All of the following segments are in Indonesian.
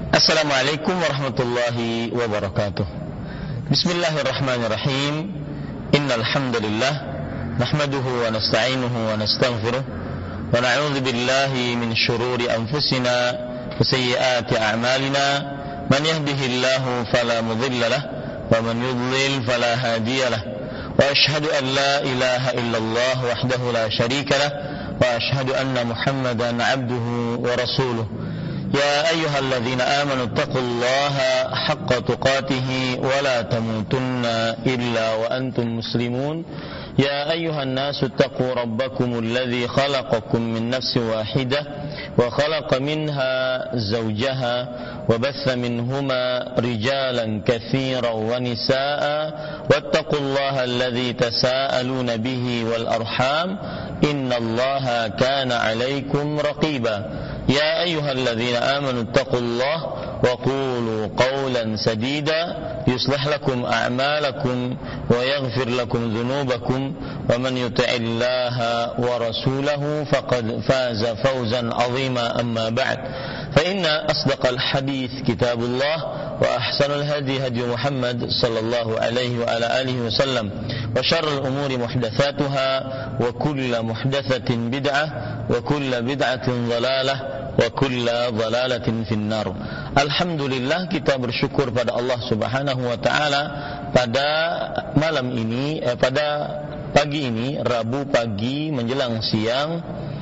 Assalamualaikum warahmatullahi wabarakatuh. Bismillahirrahmanirrahim. Innal hamdalillah nahmaduhu wa nasta'inuhu wa nastaghfiruh wa na'udzu billahi min shururi anfusina wa sayyiati a'malina. Man yahdihillahu fala mudilla lahu wa man yudlil fala hadiya lahu. Wa ashhadu an la ilaha illallah wahdahu la syarika lahu wa ashhadu anna Muhammadan 'abduhu wa rasuluh. يا أيها الذين آمنوا اتقوا الله حق تقاته ولا تموتن إلا وأنتم مسلمون يا أيها الناس اتقوا ربكم الذي خلقكم من نفس واحدة وخلق منها زوجها وبث منهما رجالا كثيرا ونساء واتقوا الله الذي تساءلون به والأرحام إن الله كان عليكم رقيبا يا أيها الذين آمنوا اتقوا الله وقولوا قولا سديدا يصلح لكم أعمالكم ويغفر لكم ذنوبكم ومن يطع الله ورسوله فقد فاز فوزا عظيما أما بعد فإن أصدق الحديث كتاب الله وأحسن الهدي هدي محمد صلى الله عليه وعلى آله وسلم وشر الأمور محدثاتها وكل محدثة بدعة وكل بدعة ضلالة wa kulla dhalalatin finnar. Alhamdulillah, kita bersyukur pada Allah Subhanahu wa taala pada malam ini pada pagi ini, Rabu pagi menjelang siang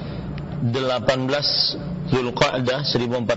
18 Zulqa'dah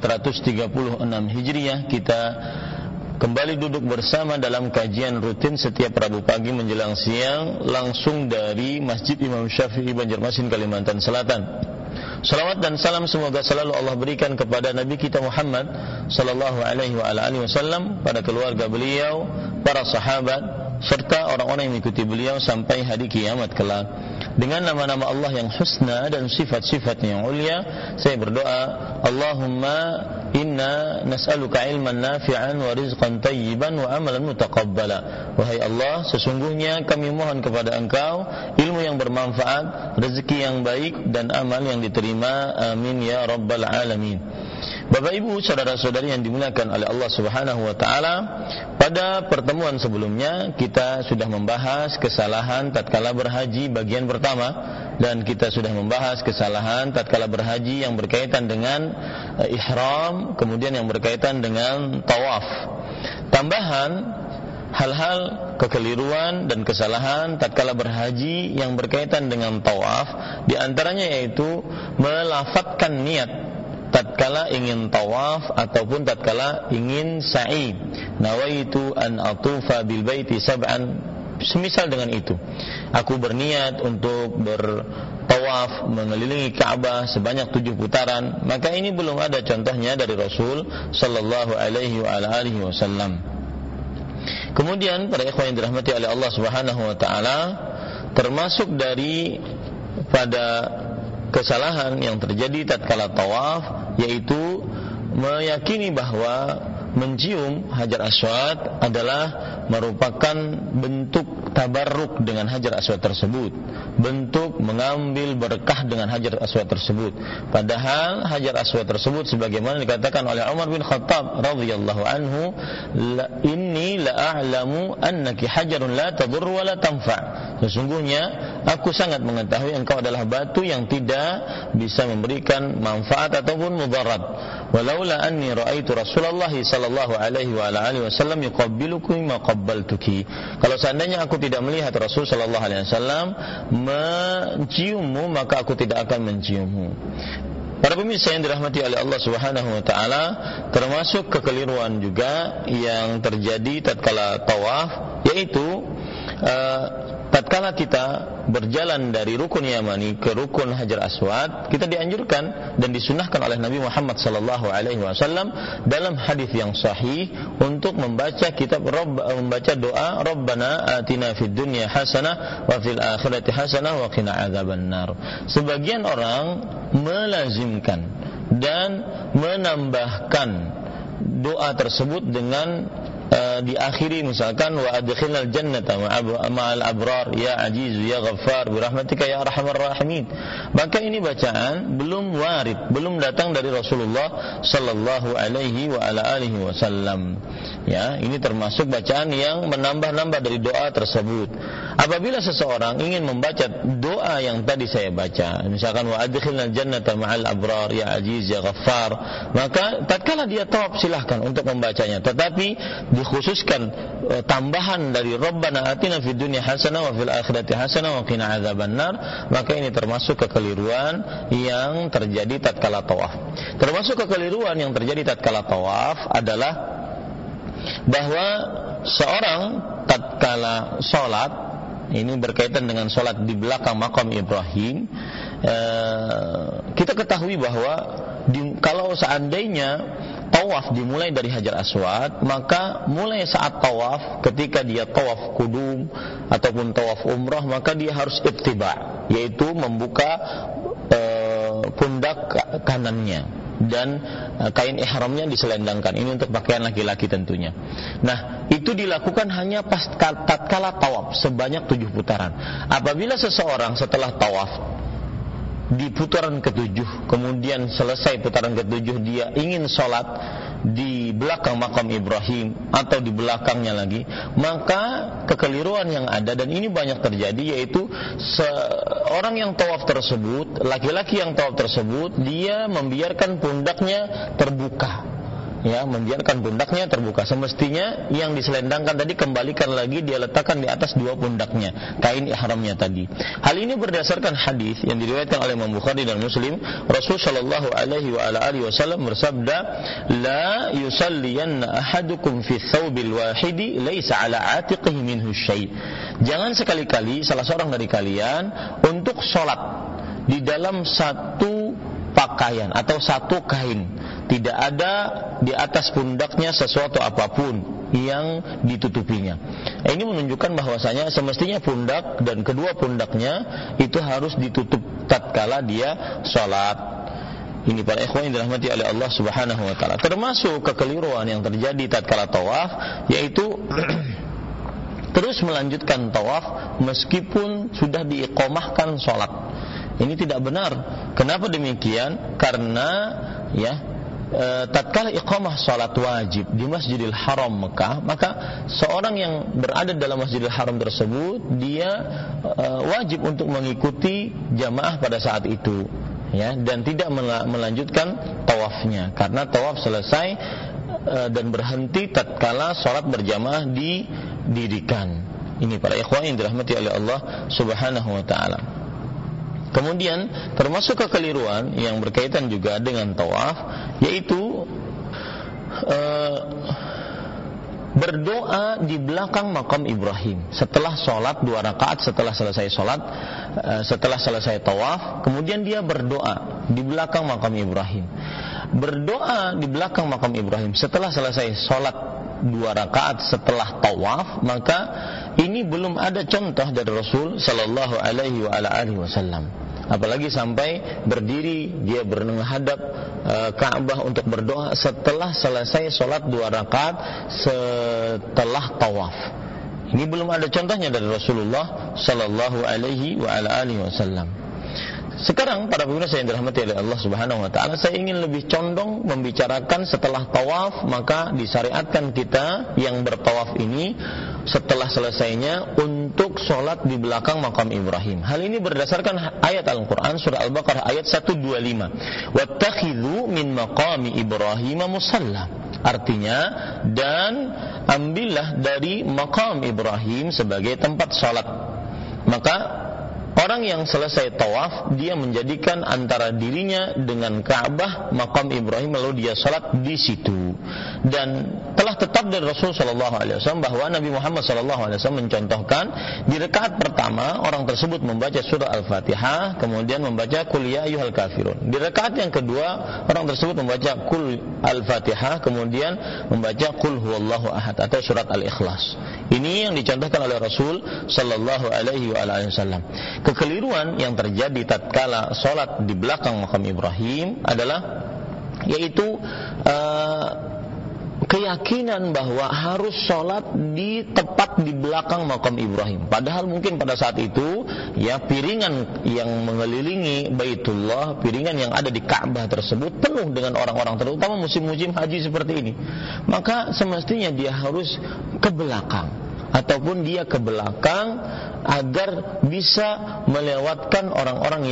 1436 Hijriah, kita kembali duduk bersama dalam kajian rutin setiap Rabu pagi menjelang siang langsung dari Masjid Imam Syafi'i Banjarmasin, Kalimantan Selatan. Salawat dan salam semoga selalu Allah berikan kepada Nabi kita Muhammad sallallahu alaihi wa alihi wasallam, pada keluarga beliau, para sahabat, serta orang-orang yang mengikuti beliau sampai hari kiamat kelak. Dengan nama-nama Allah yang husna dan sifat-sifatnya yang ulia, saya berdoa, Allahumma inna nas'aluka ilman nafi'an wa rizqan tayyiban wa amalan mutaqabbala. Wahai Allah, sesungguhnya kami mohon kepada Engkau ilmu yang bermanfaat, rezeki yang baik, dan amal yang diterima. Amin ya rabbal alamin. Bapak Ibu, saudara-saudari yang dimuliakan oleh Allah Subhanahu wa taala, pada pertemuan sebelumnya kita sudah membahas kesalahan tatkala berhaji bagian pertama, dan kita sudah membahas kesalahan tatkala berhaji yang berkaitan dengan ihram, kemudian yang berkaitan dengan tawaf. Tambahan hal-hal kekeliruan dan kesalahan tatkala berhaji yang berkaitan dengan tawaf, di antaranya yaitu melafadzkan niat tatkala ingin tawaf ataupun tatkala ingin sa'i. Nawaitu an atufa bil baiti sab'an, semisal dengan itu, aku berniat untuk bertawaf mengelilingi Ka'bah sebanyak 7 putaran, maka ini belum ada contohnya dari Rasul sallallahu alaihi wa alihi wasallam. Kemudian para ikhwan yang dirahmati oleh Allah Subhanahu wa taala, termasuk dari pada kesalahan yang terjadi tatkala tawaf, yaitu meyakini bahwa mencium Hajar Aswad adalah merupakan bentuk tabarruk dengan Hajar Aswad tersebut, bentuk mengambil berkah dengan Hajar Aswad tersebut. Padahal Hajar Aswad tersebut sebagaimana dikatakan oleh Umar bin Khattab radhiyallahu anhu, inni la a'lamu annaki hajarun la tadur wa la tanfa'. Sesungguhnya aku sangat mengetahui engkau adalah batu yang tidak bisa memberikan manfaat ataupun mudarat. Walaula anni ra'aitu Rasulullah sallallahu alaihi wa alihi wasallam yuqabbiluki ma qabbaltuki. Kalau seandainya aku tidak melihat Rasul sallallahu alaihi wasallam menciummu, maka aku tidak akan menciummu. Para pemirsa yang dirahmati oleh Allah Subhanahu wa taala, termasuk kekeliruan juga yang terjadi tatkala tawaf, yaitu tatkala kita berjalan dari rukun Yamani ke rukun Hajar Aswad, kita dianjurkan dan disunahkan oleh Nabi Muhammad sallallahu alaihi wasallam dalam hadis yang sahih untuk membaca membaca doa Rabbana atina fid dunya hasanah wa fil akhirati hasanah wa qina adzabannar. Sebagian orang melazimkan dan menambahkan doa tersebut dengan diakhiri misalkan wa adkhilnal jannata ma'al abrar ya aziz ya ghaffar birahmatika ya arhamar rahimin, maka ini bacaan belum warid, belum datang dari Rasulullah sallallahu alaihi wa ala alihi wasallam. Ya, ini termasuk bacaan yang menambah-nambah dari doa tersebut. Apabila seseorang ingin membaca doa yang tadi saya baca, misalkan wa adkhilnal jannata ma'al abrar ya aziz ya ghaffar, maka tatkala dia tawaf silahkan untuk membacanya, tetapi dikhususkan tambahan dari Rabbana atina fid dunya hasanah wa fil akhirati hasanah wa qina adzabannar, maka ini termasuk kekeliruan yang terjadi tatkala tawaf. Termasuk kekeliruan yang terjadi tatkala tawaf adalah bahwa seorang tatkala sholat, ini berkaitan dengan sholat di belakang makam Ibrahim, kita ketahui bahwa kalau seandainya tawaf dimulai dari Hajar Aswad, maka mulai saat tawaf, ketika dia tawaf kudum ataupun tawaf umrah, maka dia harus ittiba, yaitu membuka pundak kanannya dan kain ihramnya diselendangkan. Ini untuk pakaian laki-laki tentunya. Nah, itu dilakukan hanya pas tatkala tawaf sebanyak 7 putaran. Apabila seseorang setelah tawaf di putaran ke-7, kemudian selesai putaran ke-7 dia ingin sholat di belakang makam Ibrahim atau di belakangnya lagi, maka kekeliruan yang ada, dan ini banyak terjadi, yaitu seorang yang tawaf tersebut, laki-laki yang tawaf tersebut, dia membiarkan pundaknya terbuka. Ya, membiarkan pundaknya terbuka. Semestinya yang diselendangkan tadi kembalikan lagi, dia letakkan di atas 2 pundaknya, kain ihramnya tadi. Hal ini berdasarkan hadis yang diriwayatkan oleh Imam Bukhari dan Muslim. Rasul sallallahu alaihi wa ala alihi wasallam bersabda, "La yusalliyanna ahadukum fi thawbil wahidi laisa ala atiqihi minhu syai'." Jangan sekali-kali salah seorang dari kalian untuk sholat di dalam satu pakaian atau satu kain, tidak ada di atas pundaknya sesuatu apapun yang ditutupinya. Ini menunjukkan bahwasanya semestinya pundak dan kedua pundaknya itu harus ditutup tatkala dia sholat. Ini para ikhwan yang dirahmati oleh Allah Subhanahu wa taala. Termasuk kekeliruan yang terjadi tatkala tawaf, yaitu terus melanjutkan tawaf meskipun sudah diiqamahkan sholat. Ini tidak benar. Kenapa demikian? Karena tatkala iqamah salat wajib di Masjidil Haram Mekah, maka seorang yang berada dalam Masjidil Haram tersebut, dia wajib untuk mengikuti jamaah pada saat itu, ya, dan tidak melanjutkan tawafnya, karena tawaf selesai dan berhenti tatkala salat berjamaah didirikan. Ini para ikhwan yang dirahmati oleh Allah Subhanahu wa taala. Kemudian termasuk kekeliruan yang berkaitan juga dengan tawaf, yaitu berdoa di belakang makam Ibrahim setelah sholat 2 rakaat, setelah selesai sholat, setelah selesai tawaf, kemudian dia berdoa di belakang makam Ibrahim. Berdoa di belakang makam Ibrahim setelah selesai sholat 2 rakaat setelah tawaf, maka ini belum ada contoh dari Rasul sallallahu alaihi wa ala alihi wasallam. Apalagi sampai berdiri dia menghadap Ka'bah untuk berdoa setelah selesai sholat 2 rakaat setelah tawaf. Ini belum ada contohnya dari Rasulullah sallallahu alaihi wa ala alihi wasallam. Sekarang para pemirsa yang dirahmati oleh Allah Subhanahu wa taala, saya ingin lebih condong membicarakan setelah tawaf, maka disyariatkan kita yang bertawaf ini setelah selesainya untuk sholat di belakang makam Ibrahim. Hal ini berdasarkan ayat Al-Quran surah Al-Baqarah ayat 125. Wattakhidhu min maqami Ibrahim musalla. Artinya, dan ambillah dari makam Ibrahim sebagai tempat sholat. Maka orang yang selesai tawaf, dia menjadikan antara dirinya dengan Ka'bah makam Ibrahim, lalu dia salat di situ. Dan telah tetap dari Rasul sallallahu alaihi wasallam bahwa Nabi Muhammad sallallahu alaihi wasallam mencontohkan di rakaat pertama orang tersebut membaca surah Al-Fatihah, kemudian membaca Qul ya ayyuhal kafirun. Di rakaat yang kedua orang tersebut membaca Qul Al-Fatihah, kemudian membaca Qul huwallahu ahad atau surat Al-Ikhlas. Ini yang dicontohkan oleh Rasul sallallahu alaihi wasallam. Kekeliruan yang terjadi tatkala salat di belakang makam Ibrahim adalah yaitu keyakinan bahwa harus sholat tepat di belakang makam Ibrahim. Padahal mungkin pada saat itu ya piringan yang mengelilingi Baitullah, piringan yang ada di Ka'bah tersebut penuh dengan orang-orang, terutama musim-musim haji seperti ini. Maka semestinya dia harus ke belakang, ataupun dia ke belakang agar bisa melewatkan orang-orang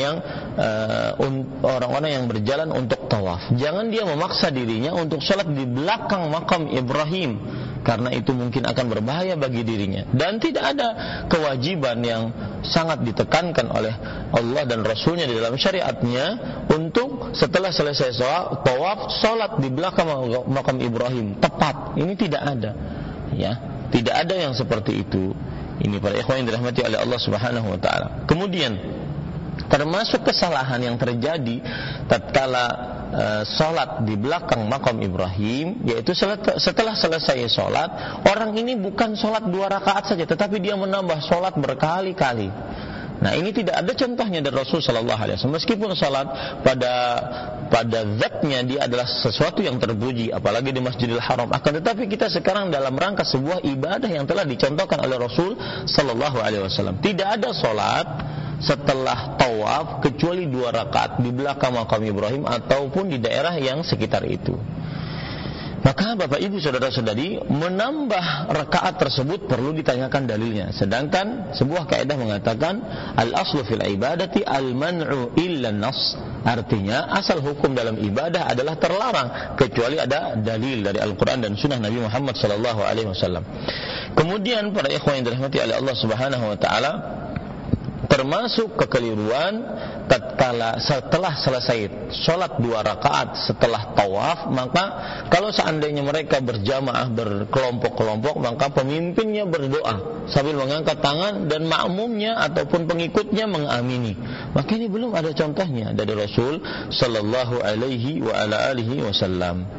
yang berjalan untuk tawaf. Jangan dia memaksa dirinya untuk sholat di belakang makam Ibrahim, karena itu mungkin akan berbahaya bagi dirinya. Dan tidak ada kewajiban yang sangat ditekankan oleh Allah dan Rasulnya di dalam syariatnya untuk setelah selesai tawaf sholat di belakang makam Ibrahim tepat. Ini tidak ada, ya. Tidak ada yang seperti itu. Ini para ikhwan yang dirahmati oleh Allah Subhanahu wa taala. Kemudian termasuk kesalahan yang terjadi tatkala salat di belakang makam Ibrahim, yaitu setelah selesai salat, orang ini bukan salat 2 rakaat saja, tetapi dia menambah salat berkali-kali. Nah, ini tidak ada contohnya dari Rasul sallallahu alaihi wasallam. Meskipun salat pada zatnya dia adalah sesuatu yang terpuji, apalagi di Masjidil Haram. Akan tetapi kita sekarang dalam rangka sebuah ibadah yang telah dicontohkan oleh Rasul sallallahu alaihi wasallam. Tidak ada salat setelah tawaf kecuali 2 rakaat di belakang makam Ibrahim ataupun di daerah yang sekitar itu. Maka Bapak Ibu saudara-saudari, menambah rakaat tersebut perlu ditanyakan dalilnya. Sedangkan sebuah kaidah mengatakan al-aslu fil ibadati al-man'u illa an-nass. Artinya asal hukum dalam ibadah adalah terlarang kecuali ada dalil dari Al-Qur'an dan sunnah Nabi Muhammad sallallahu alaihi wasallam. Kemudian para ikhwan yang dirahmati oleh Allah Subhanahu wa taala, termasuk kekeliruan tatkala setelah selesai sholat 2 rakaat setelah tawaf, maka kalau seandainya mereka berjamaah berkelompok-kelompok, maka pemimpinnya berdoa sambil mengangkat tangan dan makmumnya ataupun pengikutnya mengamini. Maka ini belum ada contohnya dari Rasul sallallahu alaihi wa ala alihi wasallam.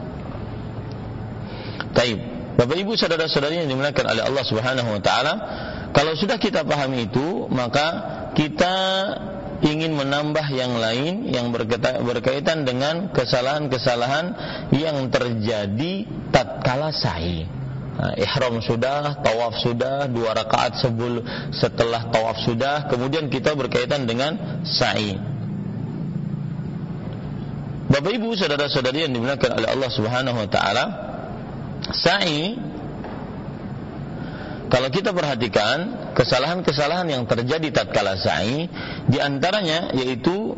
Baik, Bapak Ibu saudara-saudari yang dimuliakan oleh Allah Subhanahu wa taala, kalau sudah kita pahami itu, maka kita ingin menambah yang lain yang berkaitan dengan kesalahan-kesalahan yang terjadi tatkala sa'i. Ihram sudah, tawaf sudah, 2 rakaat setelah tawaf sudah, kemudian kita berkaitan dengan sa'i. Bapak Ibu saudara-saudari yang dimuliakan oleh Allah Subhanahu wa taala, sa'i, kalau kita perhatikan kesalahan-kesalahan yang terjadi tatkala sa'i, di antaranya yaitu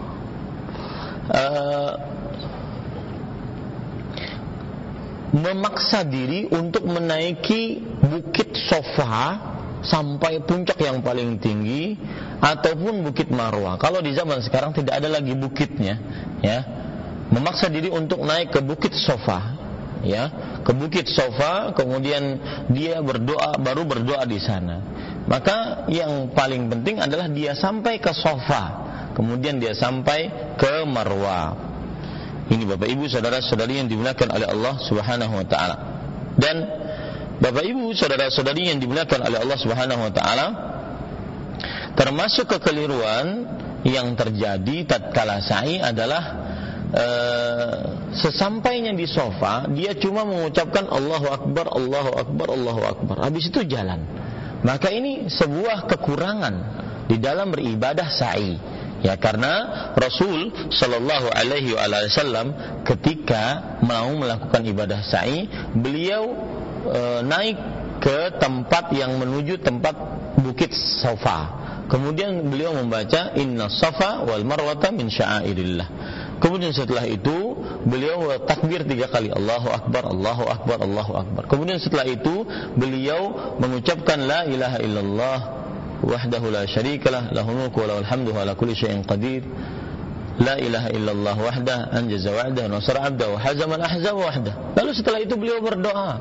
memaksa diri untuk menaiki bukit Safa sampai puncak yang paling tinggi ataupun bukit Marwah. Kalau di zaman sekarang tidak ada lagi bukitnya, ya. Memaksa diri untuk naik ke bukit Safa, ya, ke bukit Safa, kemudian dia baru berdoa di sana. Maka yang paling penting adalah dia sampai ke Safa, kemudian dia sampai ke Marwah. Ini Bapak Ibu saudara-saudari yang dimuliakan oleh Allah Subhanahu wa taala. Dan Bapak Ibu saudara-saudari yang dimuliakan oleh Allah Subhanahu wa taala, termasuk kekeliruan yang terjadi tatkala sa'i adalah sesampainya di Safa dia cuma mengucapkan Allahu Akbar, Allahu Akbar, Allahu Akbar, habis itu jalan. Maka ini sebuah kekurangan di dalam beribadah sa'i, ya, karena Rasul sallallahu alaihi wasallam ketika mau melakukan ibadah sa'i, beliau naik ke tempat yang menuju tempat bukit Safa. Kemudian beliau membaca Inna Safa wal Marwata min sya'airillah. Kemudian setelah itu beliau takbir 3 kali, Allahu Akbar, Allahu Akbar, Allahu Akbar. Kemudian setelah itu beliau mengucapkan La ilaha illallah wahdahu la syarikalah, lahul mulku wa lahul hamdu wa ala kulli syai'in qadir. La ilaha illallah wahdah anjaza wa'dah nasara 'abdah wa hazama al-ahzab wahdah. Lalu setelah itu beliau berdoa.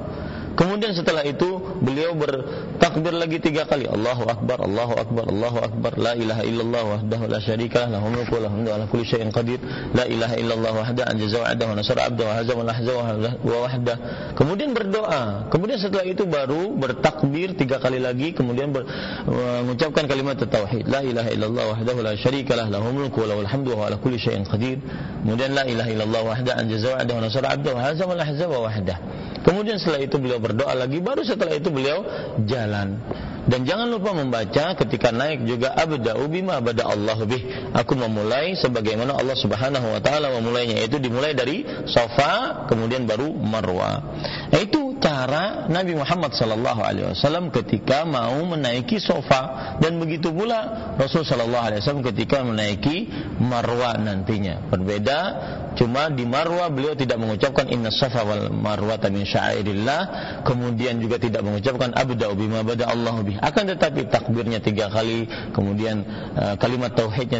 Kemudian setelah itu beliau bertakbir lagi 3 kali. Allahu Akbar, Allahu Akbar, Allahu Akbar. La ilaha illallah wahdahu la syarika lah, lahul mulku wa lahul hamdu ala kulli syai'in qadir. La ilaha illallah wahdahu anjaza wa'adahu wa nasara 'abdahu wa hazama al-ahzaba wa wahdah. Kemudian berdoa. Kemudian setelah itu baru bertakbir 3 kali lagi, kemudian mengucapkan kalimat tauhid. La ilaha illallah wahdahu la syarika lah, lahul mulku wa lahul hamdu wa ala kulli syai'in qadir. Kemudian la ilaha illallah wahdahu anjaza wa'adahu wa nasara 'abdahu wa hazama al-ahzaba wa wahdah. Kemudian setelah itu beliau berdoa lagi, baru setelah itu beliau jalan. Dan jangan lupa membaca ketika naik juga abda'u bima bada Allahu bih. Aku memulai sebagaimana Allah Subhanahu wa taala memulainya, yaitu dimulai dari Safa kemudian baru Marwa. Itu cara Nabi Muhammad sallallahu alaihi wasallam ketika mau menaiki Safa, dan begitu pula Rasul sallallahu alaihi wasallam ketika menaiki Marwa nantinya. Berbeda, cuma di Marwa beliau tidak mengucapkan inna Safa wal Marwata min sya'airillah, kemudian juga tidak mengucapkan abda'u bima bada Allahu bih. Akan tetapi takbirnya 3 kali, kemudian kalimat tauhidnya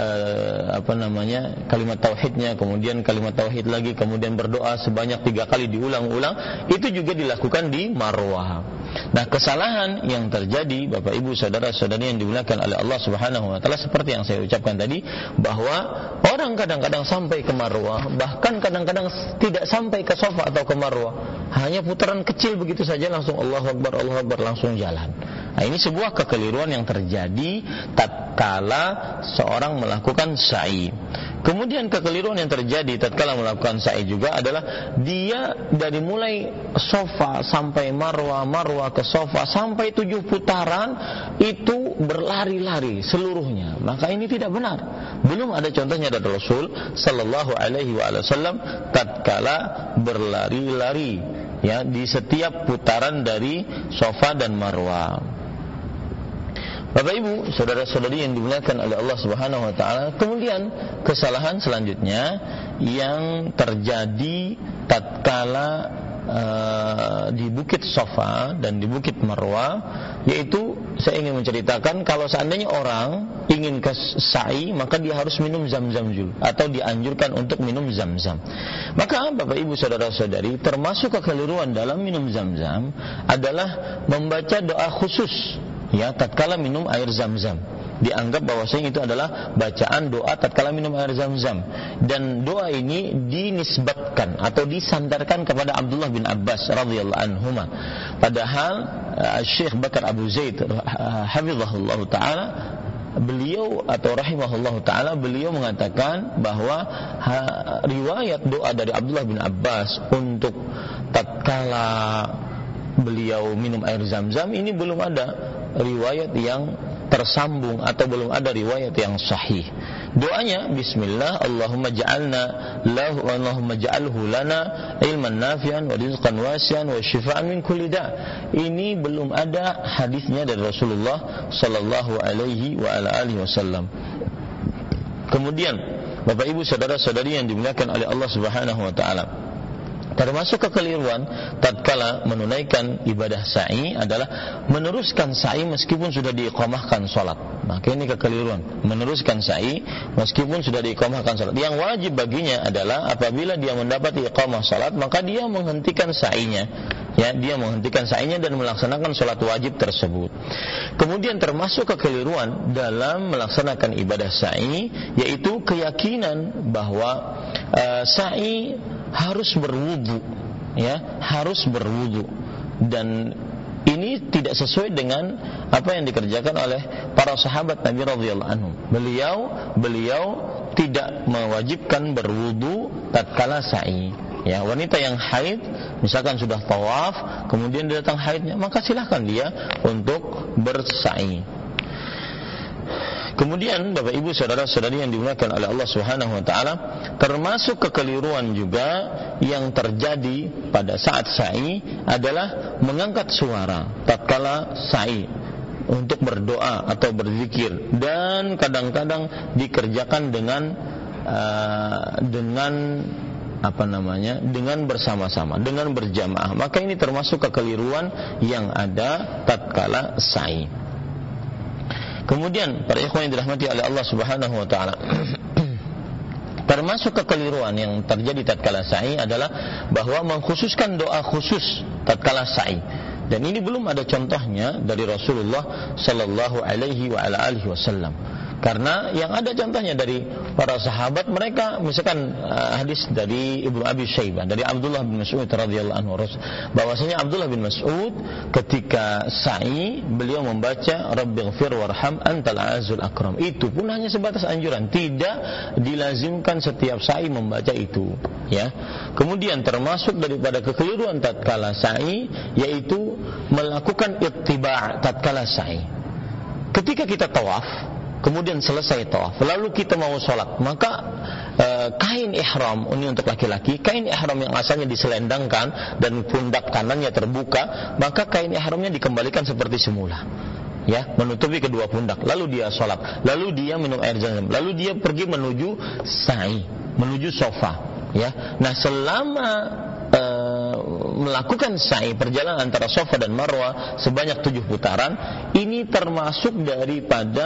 kalimat tauhidnya, kemudian kalimat tauhid lagi, kemudian berdoa sebanyak 3 kali diulang-ulang. Itu juga dilakukan di Marwah. Nah, kesalahan yang terjadi Bapak Ibu saudara-saudari yang dimuliakan oleh Allah Subhanahu wa taala, seperti yang saya ucapkan tadi, bahwa orang kadang-kadang sampai ke Marwah, bahkan kadang-kadang tidak sampai ke Safa atau ke Marwah, hanya putaran kecil begitu saja langsung Allahu Akbar, Allahu Akbar, langsung jalan. Nah, ini sebuah kekeliruan yang terjadi tatkala seorang melakukan sa'i. Kemudian kekeliruan yang terjadi tatkala melakukan sa'i juga adalah dia dari mulai Safa sampai Marwah, Marwah ke Safa sampai 7 putaran itu berlari-lari seluruhnya. Maka ini tidak benar. Belum ada contohnya dari Rasul sallallahu alaihi wasallam tatkala berlari-lari ya di setiap putaran dari Safa dan Marwah. Bapak Ibu, saudara-saudari yang dimuliakan oleh Allah Subhanahu wa taala, kemudian kesalahan selanjutnya yang terjadi tatkala di Bukit Safa dan di Bukit Marwah, yaitu saya ingin menceritakan kalau seandainya orang ingin ke sa'i, maka dia harus minum zam-zam dulu, atau dianjurkan untuk minum zam-zam. Maka Bapak Ibu saudara-saudari, termasuk kekeliruan dalam minum zam-zam adalah membaca doa khusus ya tatkala minum air zam-zam. Dianggap bahwasanya itu adalah bacaan doa tatkala minum air zam-zam, dan doa ini dinisbatkan atau disandarkan kepada Abdullah bin Abbas radhiyallahu anhuma. Padahal Syekh Bakar Abu Zaid hafizahullah taala, beliau atau rahimahullah taala, beliau mengatakan bahwa riwayat doa dari Abdullah bin Abbas untuk tatkala beliau minum air zam-zam ini belum ada riwayat yang tersambung atau belum ada riwayat yang sahih. Doanya bismillah, Allahumma ja'alhu lana ilman nafi'an wa rizqan wasi'an wa shifaan min kulli da'. Ini belum ada hadisnya dari Rasulullah sallallahu alaihi wa ala alihi wasallam. Kemudian Bapak Ibu saudara-saudari yang dimuliakan oleh Allah Subhanahu wa taala, termasuk kekeliruan tatkala menunaikan ibadah sa'i adalah meneruskan sa'i meskipun sudah diiqamahkan salat. Maka ini kekeliruan, meneruskan sa'i meskipun sudah diiqamahkan salat. Yang wajib baginya adalah apabila dia mendapat iqamah salat, maka dia menghentikan sa'inya. Ya, dia menghentikan sa'inya dan melaksanakan salat wajib tersebut. Kemudian termasuk kekeliruan dalam melaksanakan ibadah sa'i yaitu keyakinan bahwa sa'i harus berwudu, ya, harus berwudu, dan ini tidak sesuai dengan apa yang dikerjakan oleh para sahabat Nabi radhiyallahu anhum. Beliau tidak mewajibkan berwudu tatkala sa'i. Ya, wanita yang haid misalkan sudah tawaf, kemudian datang haidnya, maka silahkan dia untuk bersa'i. Kemudian Bapak Ibu saudara-saudari yang dimuliakan oleh Allah Subhanahu wa taala, termasuk kekeliruan juga yang terjadi pada saat sa'i adalah mengangkat suara tatkala sa'i untuk berdoa atau berzikir, dan kadang-kadang dikerjakan dengan bersama-sama, dengan berjamaah. Maka ini termasuk kekeliruan yang ada tatkala sa'i. Kemudian para ikhwan yang dirahmati oleh Allah Subhanahu wa taala, termasuk kekeliruan yang terjadi tatkala sa'i adalah bahwa mengkhususkan doa khusus tatkala sa'i. Dan ini belum ada contohnya dari Rasulullah sallallahu alaihi wasallam. Karena yang ada contohnya dari para sahabat mereka, misalkan hadis dari Ibnu Abi Syaibah dari Abdullah bin Mas'ud radhiyallahu anhu, bahwasanya Abdullah bin Mas'ud ketika sa'i beliau membaca Rabbighfir warham antal azizul akram. Itu pun hanya sebatas anjuran, tidak dilazimkan setiap sa'i membaca itu, ya. Kemudian termasuk daripada kekeliruan tatkala sa'i yaitu melakukan ittiba' tatkala sa'i. Ketika kita tawaf, kemudian selesai tawaf, lalu kita mau sholat, maka kain ihram, ini untuk laki-laki, kain ihram yang asalnya diselendangkan dan pundak kanannya terbuka, maka kain ihramnya dikembalikan seperti semula, ya, menutupi kedua pundak. Lalu dia sholat, lalu dia minum air zam-zam, lalu dia pergi menuju sa'i, menuju sofa, ya. Nah, selama melakukan sa'i, perjalanan antara Safa dan Marwah sebanyak 7 putaran, ini termasuk daripada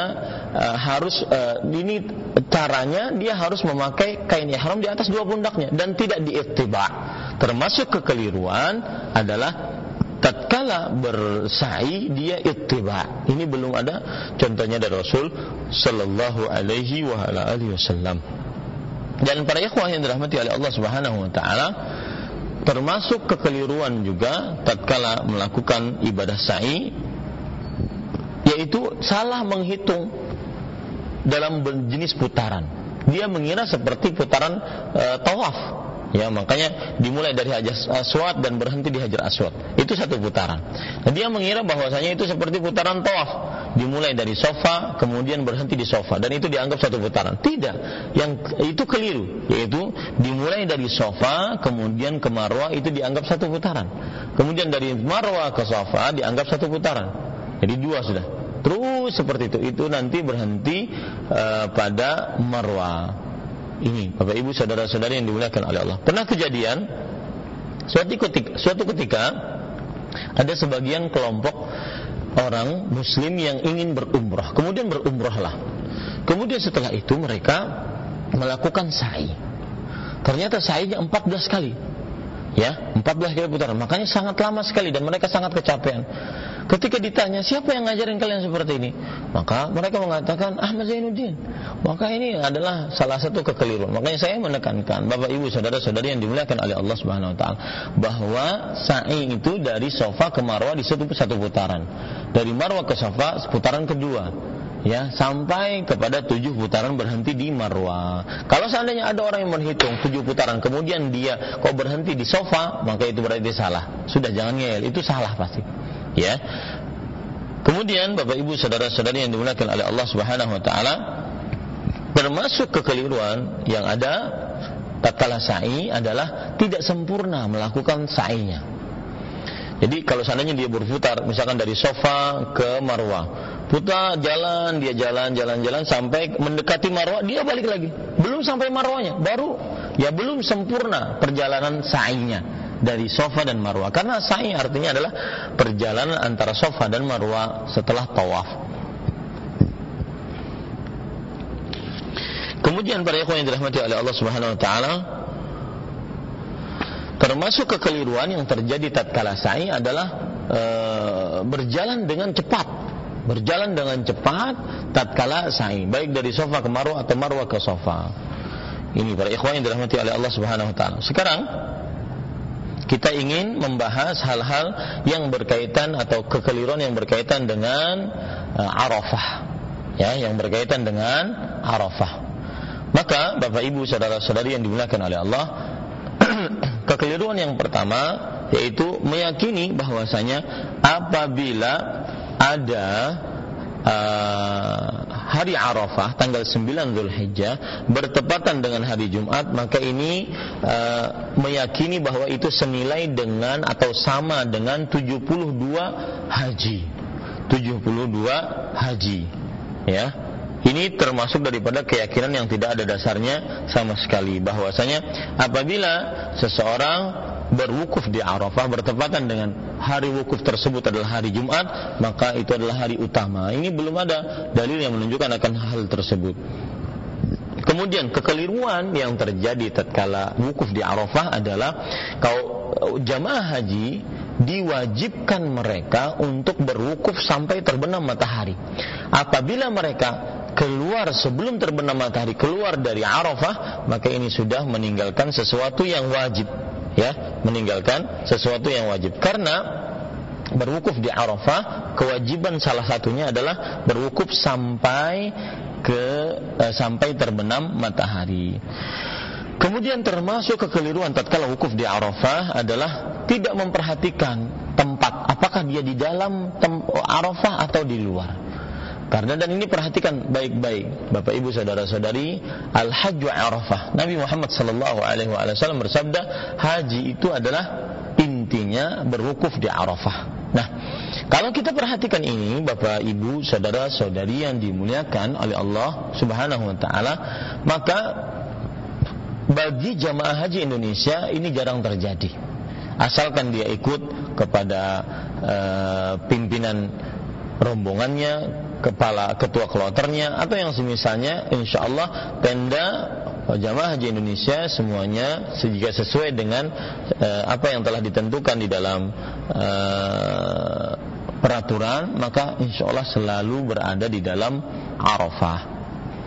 ini caranya dia harus memakai kain ihram di atas 2 pundaknya dan tidak diittiba'. Termasuk kekeliruan adalah tatkala bersa'i dia ittiba'. Ini belum ada contohnya dari Rasul sallallahu alaihi wasallam. Dan para ikhwah yang dirahmati oleh Allah Subhanahu wa taala, termasuk kekeliruan juga tatkala melakukan ibadah sa'i, yaitu salah menghitung dalam jenis putaran. Dia mengira seperti putaran tawaf, ya, makanya dimulai dari Hajar Aswad dan berhenti di Hajar Aswad. Itu 1 putaran. Nah, dia mengira bahwasanya itu seperti putaran tawaf, dimulai dari Safa kemudian berhenti di Safa, dan itu dianggap 1 putaran. Tidak, yang itu keliru, yaitu dimulai dari Safa kemudian ke Marwah itu dianggap 1 putaran, kemudian dari Marwah ke Safa dianggap 1 putaran. Jadi 2 sudah. Terus seperti itu nanti berhenti pada Marwah. Ini Bapak Ibu saudara-saudari yang dimuliakan oleh Allah. Pernah kejadian suatu ketika ada sebagian kelompok orang muslim yang ingin berumrah, kemudian berumrahlah. Kemudian setelah itu mereka melakukan sa'i. Ternyata sa'inya 14 kali. Ya, 14 kali putaran. Makanya sangat lama sekali dan mereka sangat kecapean. Ketika ditanya, siapa yang ngajarin kalian seperti ini? Maka mereka mengatakan, Ahmad Zainuddin. Maka ini adalah salah satu kekeliruan. Makanya saya menekankan, Bapak Ibu saudara-saudari yang dimuliakan oleh Allah Subhanahu wa taala, bahwa sa'i itu dari Safa ke Marwah di satu putaran. Dari Marwah ke Safa putaran kedua. Ya, sampai kepada 7 putaran berhenti di Marwah. Kalau seandainya ada orang yang menghitung 7 putaran kemudian dia kok berhenti di Safa, maka itu berarti salah. Sudah, jangan ngeyel, itu salah pasti. Ya. Kemudian Bapak Ibu saudara-saudari yang dimuliakan oleh Allah Subhanahu wa taala, termasuk kekeliruan yang ada tatkala sa'i adalah tidak sempurna melakukan sa'inya. Jadi kalau seandainya dia berputar misalkan dari Safa ke Marwah, putar jalan sampai mendekati Marwah, dia balik lagi. Belum sampai Marwahnya, baru ya belum sempurna perjalanan sa'inya dari Safa dan Marwah. Karena sa'i artinya adalah perjalanan antara Safa dan Marwah setelah tawaf. Kemudian para ikhwan yang dirahmati oleh Allah Subhanahu wa taala, termasuk kekeliruan yang terjadi tatkala sa'i adalah berjalan dengan cepat tatkala sa'i, baik dari Safa ke Marwah atau Marwah ke Safa. Ini para ikhwan yang dirahmati oleh Allah Subhanahu wa taala. Sekarang kita ingin membahas hal-hal yang berkaitan atau kekeliruan yang berkaitan dengan Arafah, ya, yang berkaitan dengan Arafah. Maka Bapak Ibu saudara-saudari yang dimuliakan oleh Allah, kekeliruan yang pertama yaitu meyakini bahwasanya apabila ada hari Arafah tanggal 9 Zulhijjah bertepatan dengan hari Jumat, maka ini meyakini bahwa itu senilai dengan atau sama dengan 72 haji. 72 haji. Ya. Ini termasuk daripada keyakinan yang tidak ada dasarnya sama sekali, bahwasanya apabila seseorang berwukuf di Arafah bertepatan dengan hari wukuf tersebut adalah hari Jumat, maka itu adalah hari utama. Ini belum ada dalil yang menunjukkan akan hal tersebut. Kemudian kekeliruan yang terjadi tatkala wukuf di Arafah adalah kalau jamaah haji diwajibkan mereka untuk berwukuf sampai terbenam matahari. Apabila mereka keluar sebelum terbenam matahari, keluar dari Arafah, maka ini sudah meninggalkan sesuatu yang wajib, ya, meninggalkan sesuatu yang wajib. Karena berwukuf di Arafah, kewajiban salah satunya adalah berwukuf sampai terbenam matahari. Kemudian termasuk kekeliruan tatkala wukuf di Arafah adalah tidak memperhatikan tempat, apakah dia di dalam Arafah atau di luar. Karena, dan ini perhatikan baik-baik Bapak Ibu saudara-saudari, al-hajju Arafah. Nabi Muhammad sallallahu alaihi wasallam bersabda, haji itu adalah intinya berwukuf di Arafah. Nah, kalau kita perhatikan ini Bapak Ibu saudara-saudari yang dimuliakan oleh Allah Subhanahu wa taala, maka bagi jamaah haji Indonesia ini jarang terjadi. Asalkan dia ikut kepada pimpinan rombongannya, ketua kloternya atau yang semisalnya, insyaallah tenda jamaah haji Indonesia semuanya jika sesuai dengan apa yang telah ditentukan di dalam peraturan, maka insyaallah selalu berada di dalam Arafah.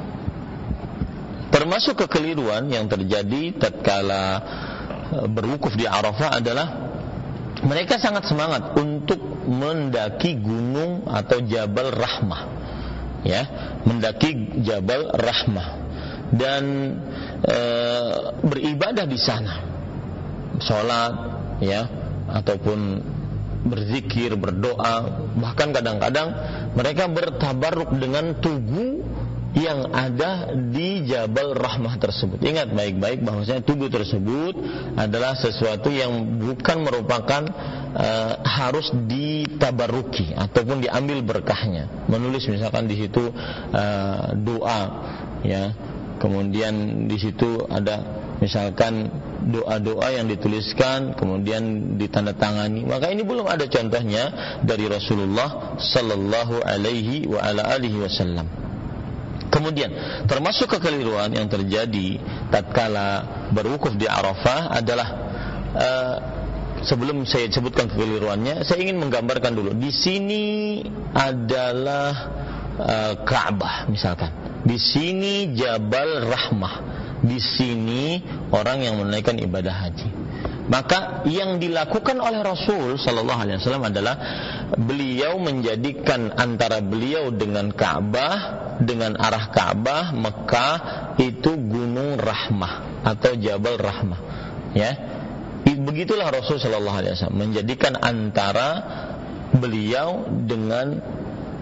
Termasuk kekeliruan yang terjadi tatkala berwukuf di Arafah adalah mereka sangat semangat untuk mendaki gunung atau Jabal Rahmah, ya, mendaki Jabal Rahmah dan beribadah di sana, sholat, ya, ataupun berzikir, berdoa, bahkan kadang-kadang mereka bertabarruk dengan tugu yang ada di Jabal Rahmah tersebut. Ingat baik-baik bahwasanya tugu tersebut adalah sesuatu yang bukan merupakan harus ditabaruki ataupun diambil berkahnya. Menulis misalkan di situ doa, ya. Kemudian di situ ada misalkan doa-doa yang dituliskan kemudian ditandatangani, maka ini belum ada contohnya dari Rasulullah sallallahu alaihi wa ala alihi wasallam. Kemudian termasuk kekeliruan yang terjadi tatkala berwukuf di Arafah adalah sebelum saya sebutkan kekeliruannya, saya ingin menggambarkan dulu. Di sini adalah Ka'bah misalkan. Di sini Jabal Rahmah. Di sini orang yang menunaikan ibadah haji. Maka yang dilakukan oleh Rasul sallallahu alaihi wasallam adalah beliau menjadikan antara beliau dengan Ka'bah, dengan arah Ka'bah Mekah itu Gunung Rahmah atau Jabal Rahmah, ya. Begitulah Rasul sallallahu alaihi wasallam menjadikan antara beliau dengan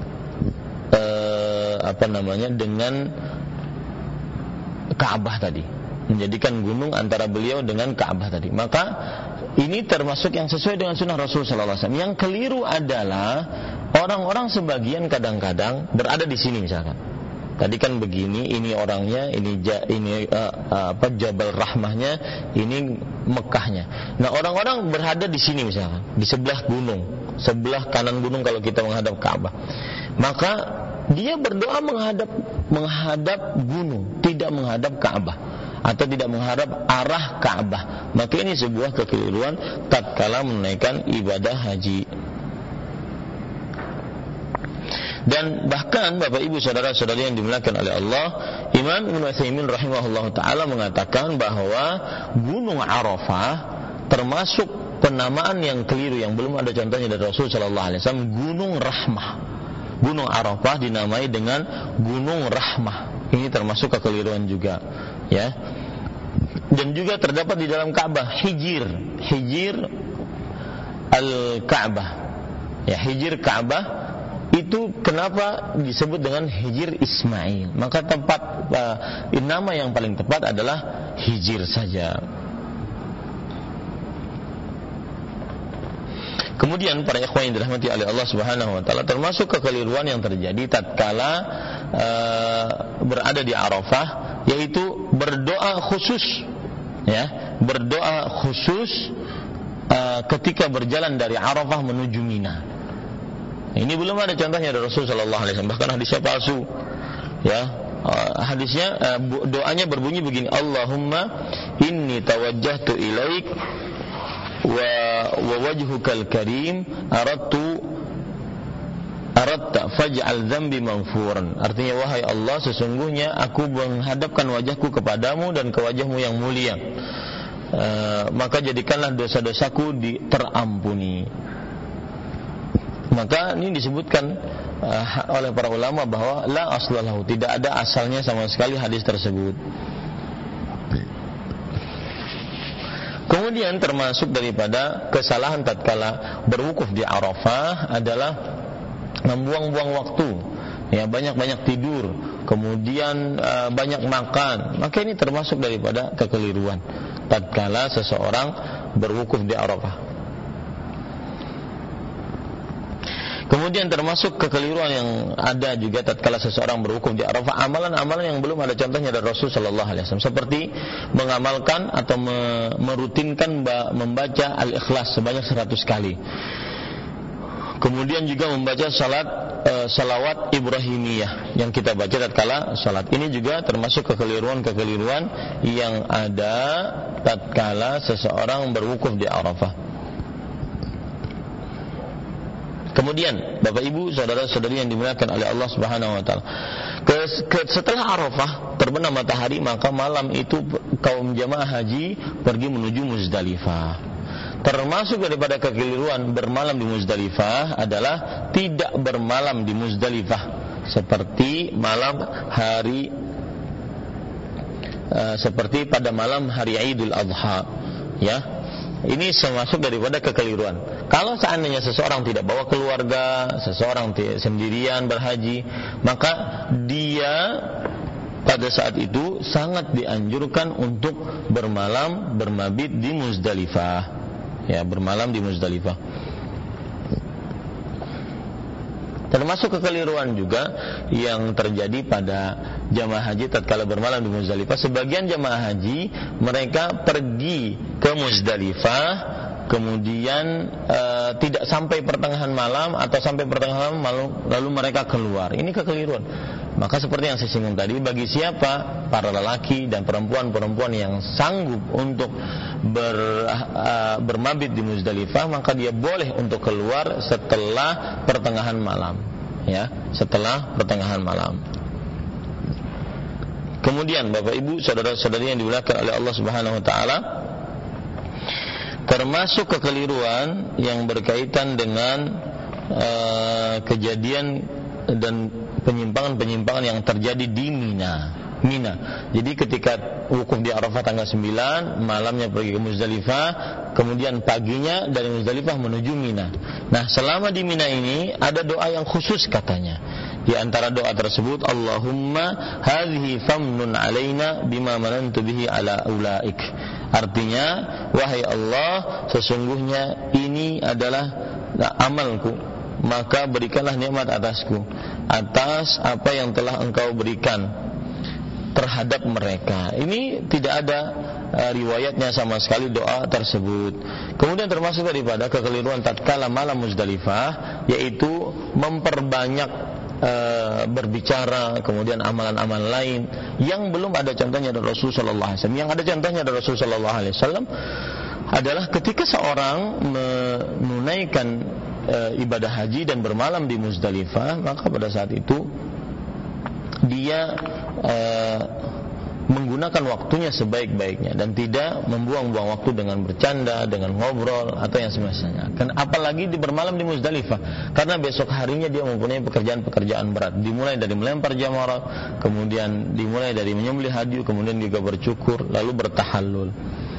dengan Ka'bah tadi, menjadikan gunung antara beliau dengan Ka'bah tadi. Maka ini termasuk yang sesuai dengan sunnah Rasul sallallahu alaihi wasallam. Yang keliru adalah orang-orang sebagian kadang-kadang berada di sini misalkan. Tadi kan begini, ini orangnya, ini Jabal Rahmahnya, ini Mekahnya. Nah, orang-orang berada di sini misalkan, di sebelah gunung, sebelah kanan gunung kalau kita menghadap Ka'bah. Maka dia berdoa menghadap gunung, tidak menghadap Ka'bah atau tidak menghadap arah Ka'bah. Maka ini sebuah kekeliruan tatkala menunaikan ibadah haji. Dan bahkan Bapak Ibu saudara-saudari yang dimuliakan oleh Allah, Imam Ibnu Utsaimin rahimahullah taala mengatakan bahwa Gunung Arafah termasuk penamaan yang keliru yang belum ada contohnya dari Rasul sallallahu alaihi wasallam, Gunung Rahmah. Gunung Arafah dinamai dengan Gunung Rahmah. Ini termasuk kekeliruan juga, ya. Dan juga terdapat di dalam Ka'bah Hijir Al-Ka'bah. Ya, Hijir Ka'bah itu kenapa disebut dengan Hijir Ismail? Maka tempat nama yang paling tepat adalah Hijir saja. Kemudian para ikhwan yang dirahmati oleh Allah Subhanahu wa taala, termasuk kekeliruan yang terjadi tatkala berada di Arafah, yaitu berdoa khusus, ya, berdoa khusus ketika berjalan dari Arafah menuju Mina. Ini belum ada contohnya dari Rasul sallallahu alaihi wasallam, bahkan hadisnya palsu, ya. Hadisnya doanya berbunyi begini, Allahumma inni tawajjahtu ilaik wa wajhukal karim aradta faj'al dzambi maghfuran. Artinya, wahai Allah, sesungguhnya aku menghadapkan wajahku kepadamu dan ke wajahmu yang mulia, maka jadikanlah dosa-dosaku terampuni. Maka ini disebutkan oleh para ulama bahwa la aslalahu, tidak ada asalnya sama sekali hadis tersebut. Kemudian termasuk daripada kesalahan tatkala berwukuf di Arafah adalah membuang-buang waktu, ya, banyak-banyak tidur, kemudian banyak makan. Maka ini termasuk daripada kekeliruan tatkala seseorang berwukuf di Arafah. Kemudian termasuk kekeliruan yang ada juga tatkala seseorang berwukuf di Arafah, amalan-amalan yang belum ada contohnya dari Rasul sallallahu alaihi wasallam, seperti mengamalkan atau merutinkan membaca Al-Ikhlas sebanyak 100 kali. Kemudian juga membaca salawat Ibrahimiyah yang kita baca tatkala salat. Ini juga termasuk kekeliruan-kekeliruan yang ada tatkala seseorang berwukuf di Arafah. Kemudian Bapak Ibu, saudara-saudari yang dimuliakan oleh Allah Subhanahu wa taala, setelah Arafah terbenam matahari, maka malam itu kaum jamaah haji pergi menuju Muzdalifah. Termasuk daripada kekeliruan bermalam di Muzdalifah adalah tidak bermalam di Muzdalifah seperti seperti pada malam hari Idul Adha, ya. Ini termasuk daripada kekeliruan. Kalau seandainya seseorang tidak bawa keluarga, seseorang sendirian berhaji, maka dia pada saat itu sangat dianjurkan untuk bermabit di Muzdalifah, ya, bermalam di Muzdalifah. Termasuk kekeliruan juga yang terjadi pada jamaah haji tatkala bermalam di Muzdalifah. Sebagian jamaah haji mereka pergi ke Muzdalifah, kemudian tidak sampai pertengahan malam atau sampai pertengahan malam lalu mereka keluar. Ini kekeliruan. Maka seperti yang saya singgung tadi, bagi siapa para lelaki dan perempuan-perempuan yang sanggup untuk bermabit di Muzdalifah, maka dia boleh untuk keluar setelah pertengahan malam, ya, setelah pertengahan malam. Kemudian Bapak Ibu, saudara-saudari yang dimuliakan oleh Allah Subhanahu wa taala, termasuk kekeliruan yang berkaitan dengan kejadian dan penyimpangan-penyimpangan yang terjadi di Mina. Jadi ketika wukuf di Arafah tanggal 9, malamnya pergi ke Muzdalifah, kemudian paginya dari Muzdalifah menuju Mina. Nah, selama di Mina ini ada doa yang khusus katanya. Di antara doa tersebut, Allahumma hadhihi famnun alaina bima manantu bihi ala ulaik. Artinya, wahai Allah, sesungguhnya ini adalah amalku, maka berikanlah nikmat atasku atas apa yang telah engkau berikan terhadap mereka. Ini tidak ada riwayatnya sama sekali doa tersebut. Kemudian termasuk daripada kekeliruan tatkala malam Muzdalifah, yaitu memperbanyak berbicara, kemudian amalan-amalan lain yang belum ada contohnya dari Rasul sallallahu alaihi wasallam. Yang ada contohnya dari Rasul sallallahu alaihi wasallam adalah ketika seorang menunaikan ibadah haji dan bermalam di Muzdalifah, maka pada saat itu dia menggunakan waktunya sebaik-baiknya dan tidak membuang-buang waktu dengan bercanda, dengan ngobrol atau yang semisalnya. Apalagi bermalam di Muzdalifah, karena besok harinya dia mempunyai pekerjaan-pekerjaan berat, dimulai dari melempar jamarat, kemudian dimulai dari menyembelih hadyu, kemudian juga bercukur, lalu bertahallul.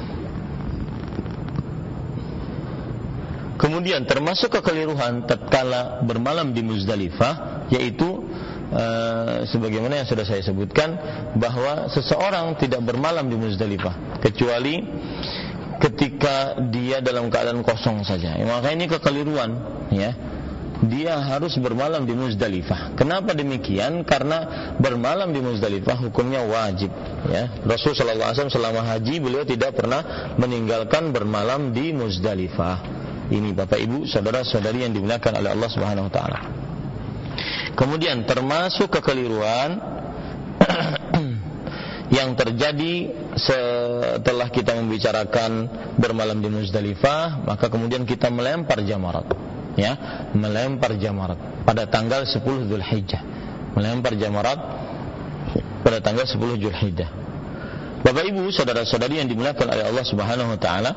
Kemudian termasuk kekeliruan tatkala bermalam di Muzdalifah, yaitu sebagaimana yang sudah saya sebutkan, bahwa seseorang tidak bermalam di Muzdalifah kecuali ketika dia dalam keadaan kosong saja. Maka ini kekeliruan, ya. Dia harus bermalam di Muzdalifah. Kenapa demikian? Karena bermalam di Muzdalifah hukumnya wajib, ya. Rasul sallallahu alaihi wasallam selama haji beliau tidak pernah meninggalkan bermalam di Muzdalifah. Ini Bapak Ibu, saudara-saudari yang dimuliakan oleh Allah Subhanahu wa taala. Kemudian termasuk kekeliruan yang terjadi setelah kita membicarakan bermalam di Muzdalifah, maka kemudian kita melempar jamarat, ya, melempar jamarat pada tanggal 10 Dzulhijjah, melempar jamarat pada tanggal 10 Dzulhijjah. Bapak Ibu, saudara-saudari yang dimuliakan oleh Allah Subhanahu wa taala,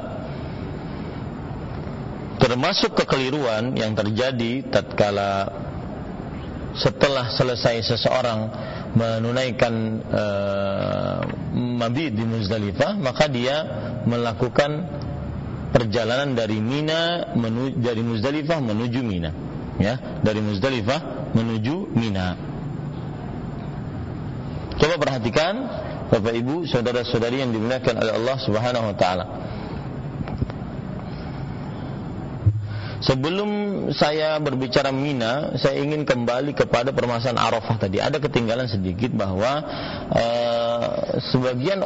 termasuk kekeliruan yang terjadi tatkala setelah selesai seseorang menunaikan mabit di Muzdalifah, maka dia melakukan perjalanan dari dari Muzdalifah menuju Mina, ya, dari Muzdalifah menuju Mina. Coba perhatikan Bapak Ibu, saudara-saudari yang dimuliakan oleh Allah Subhanahu wa taala. Sebelum saya berbicara Mina, saya ingin kembali kepada permasalahan Arafah tadi. Ada ketinggalan sedikit bahwa sebagian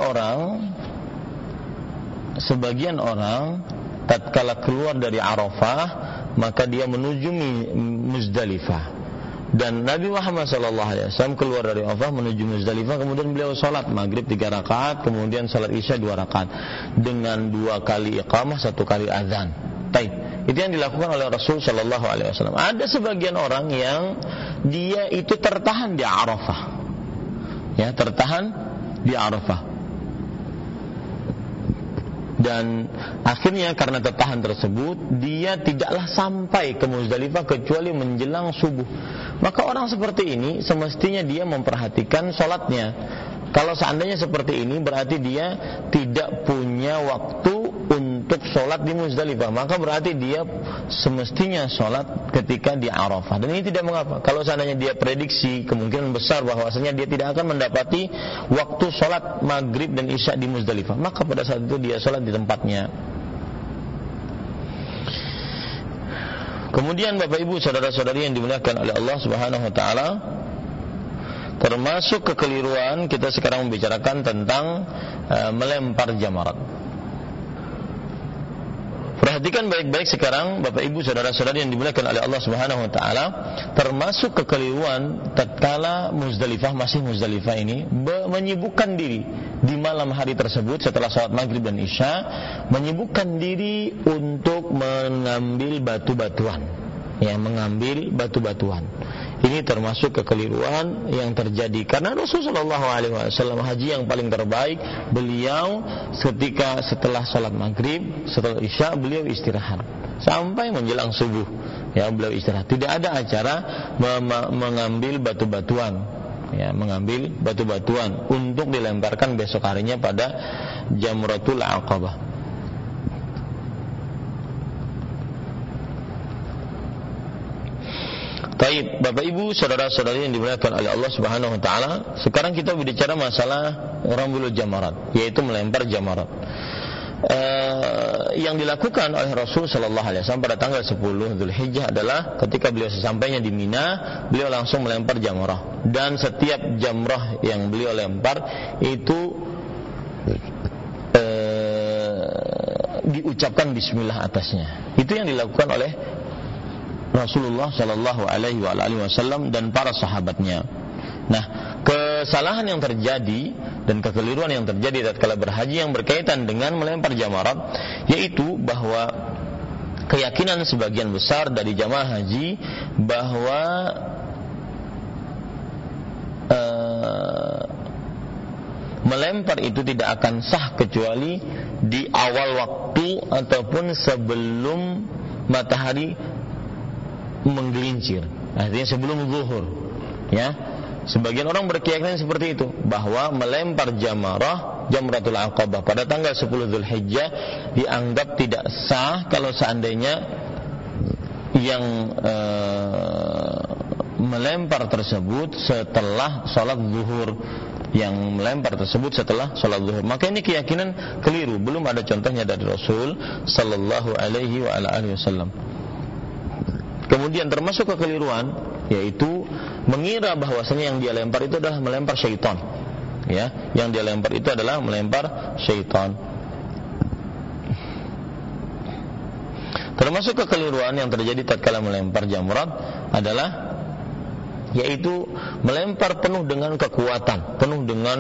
orang tatkala keluar dari Arafah, maka dia menuju Muzdalifah. Dan Nabi Muhammad SAW keluar dari Arafah menuju Muzdalifah, kemudian beliau salat maghrib 3 rakaat, kemudian salat isya 2 rakaat dengan 2 kali iqamah, 1 kali azan. Baik. Itu yang dilakukan oleh Rasul Shallallahu Alaihi Wasallam. Ada sebagian orang yang dia itu tertahan di Arafah, ya, tertahan di Arafah, dan akhirnya karena tertahan tersebut dia tidaklah sampai ke Muzdalifah kecuali menjelang subuh. Maka orang seperti ini semestinya dia memperhatikan sholatnya. Kalau seandainya seperti ini, berarti dia tidak punya waktu untuk sholat di Muzdalifah, maka berarti dia semestinya sholat ketika di Arafah. Dan ini tidak mengapa. Kalau seandainya dia prediksi, kemungkinan besar bahwasanya dia tidak akan mendapati waktu sholat maghrib dan isya di Muzdalifah, maka pada saat itu dia sholat di tempatnya. Kemudian Bapak Ibu, saudara-saudari yang dimuliakan oleh Allah Subhanahu wa taala, termasuk kekeliruan kita sekarang membicarakan tentang melempar jamarat. Perhatikan baik-baik sekarang Bapak Ibu, saudara-saudari yang dimuliakan oleh Allah Subhanahu wa taala, termasuk kekeliruan tatkala Muzdalifah, masih Muzdalifah ini menyibukkan diri di malam hari tersebut setelah salat maghrib dan isya, menyibukkan diri untuk mengambil batu-batuan, ya, mengambil batu-batuan. Ini termasuk kekeliruan yang terjadi karena Rasulullah SAW haji yang paling terbaik, beliau ketika setelah sholat maghrib, setelah isya beliau istirahat sampai menjelang subuh, ya, beliau istirahat. Tidak ada acara mengambil batu-batuan, ya, mengambil batu-batuan untuk dilemparkan besok harinya pada Jamratul Aqabah. Baik, Bapak Ibu, saudara-saudari yang dimuliakan oleh Allah Subhanahu wa taala, sekarang kita berbicara masalah ramyul jamarat, yaitu melempar jamarat. Yang dilakukan oleh Rasul sallallahu alaihi wasallam pada tanggal 10 Dzulhijjah adalah ketika beliau sesampainya di Mina, beliau langsung melempar jamrah, dan setiap jamrah yang beliau lempar itu diucapkan bismillah atasnya. Itu yang dilakukan oleh Rasulullah Shallallahu Alaihi Wasallam dan para sahabatnya. Nah, kesalahan yang terjadi dan kekeliruan yang terjadi tatkala berhaji yang berkaitan dengan melempar jamarat, yaitu bahwa keyakinan sebagian besar dari jamaah haji bahwa melempar itu tidak akan sah kecuali di awal waktu ataupun sebelum matahari menggelincir, artinya sebelum zuhur, ya. Sebagian orang berkeyakinan seperti itu, bahwa melempar jamratul aqabah pada tanggal 10 Dzulhijjah dianggap tidak sah kalau seandainya yang melempar tersebut setelah sholat zuhur, yang melempar tersebut setelah sholat zuhur. Maka ini keyakinan keliru, belum ada contohnya dari Rasul sallallahu alaihi wasallam. Kemudian termasuk kekeliruan, yaitu mengira bahwasanya yang dia lempar itu adalah melempar syaitan, ya, yang dia lempar itu adalah melempar syaitan. Termasuk kekeliruan yang terjadi tatkala melempar jamrat adalah yaitu melempar penuh dengan kekuatan, penuh dengan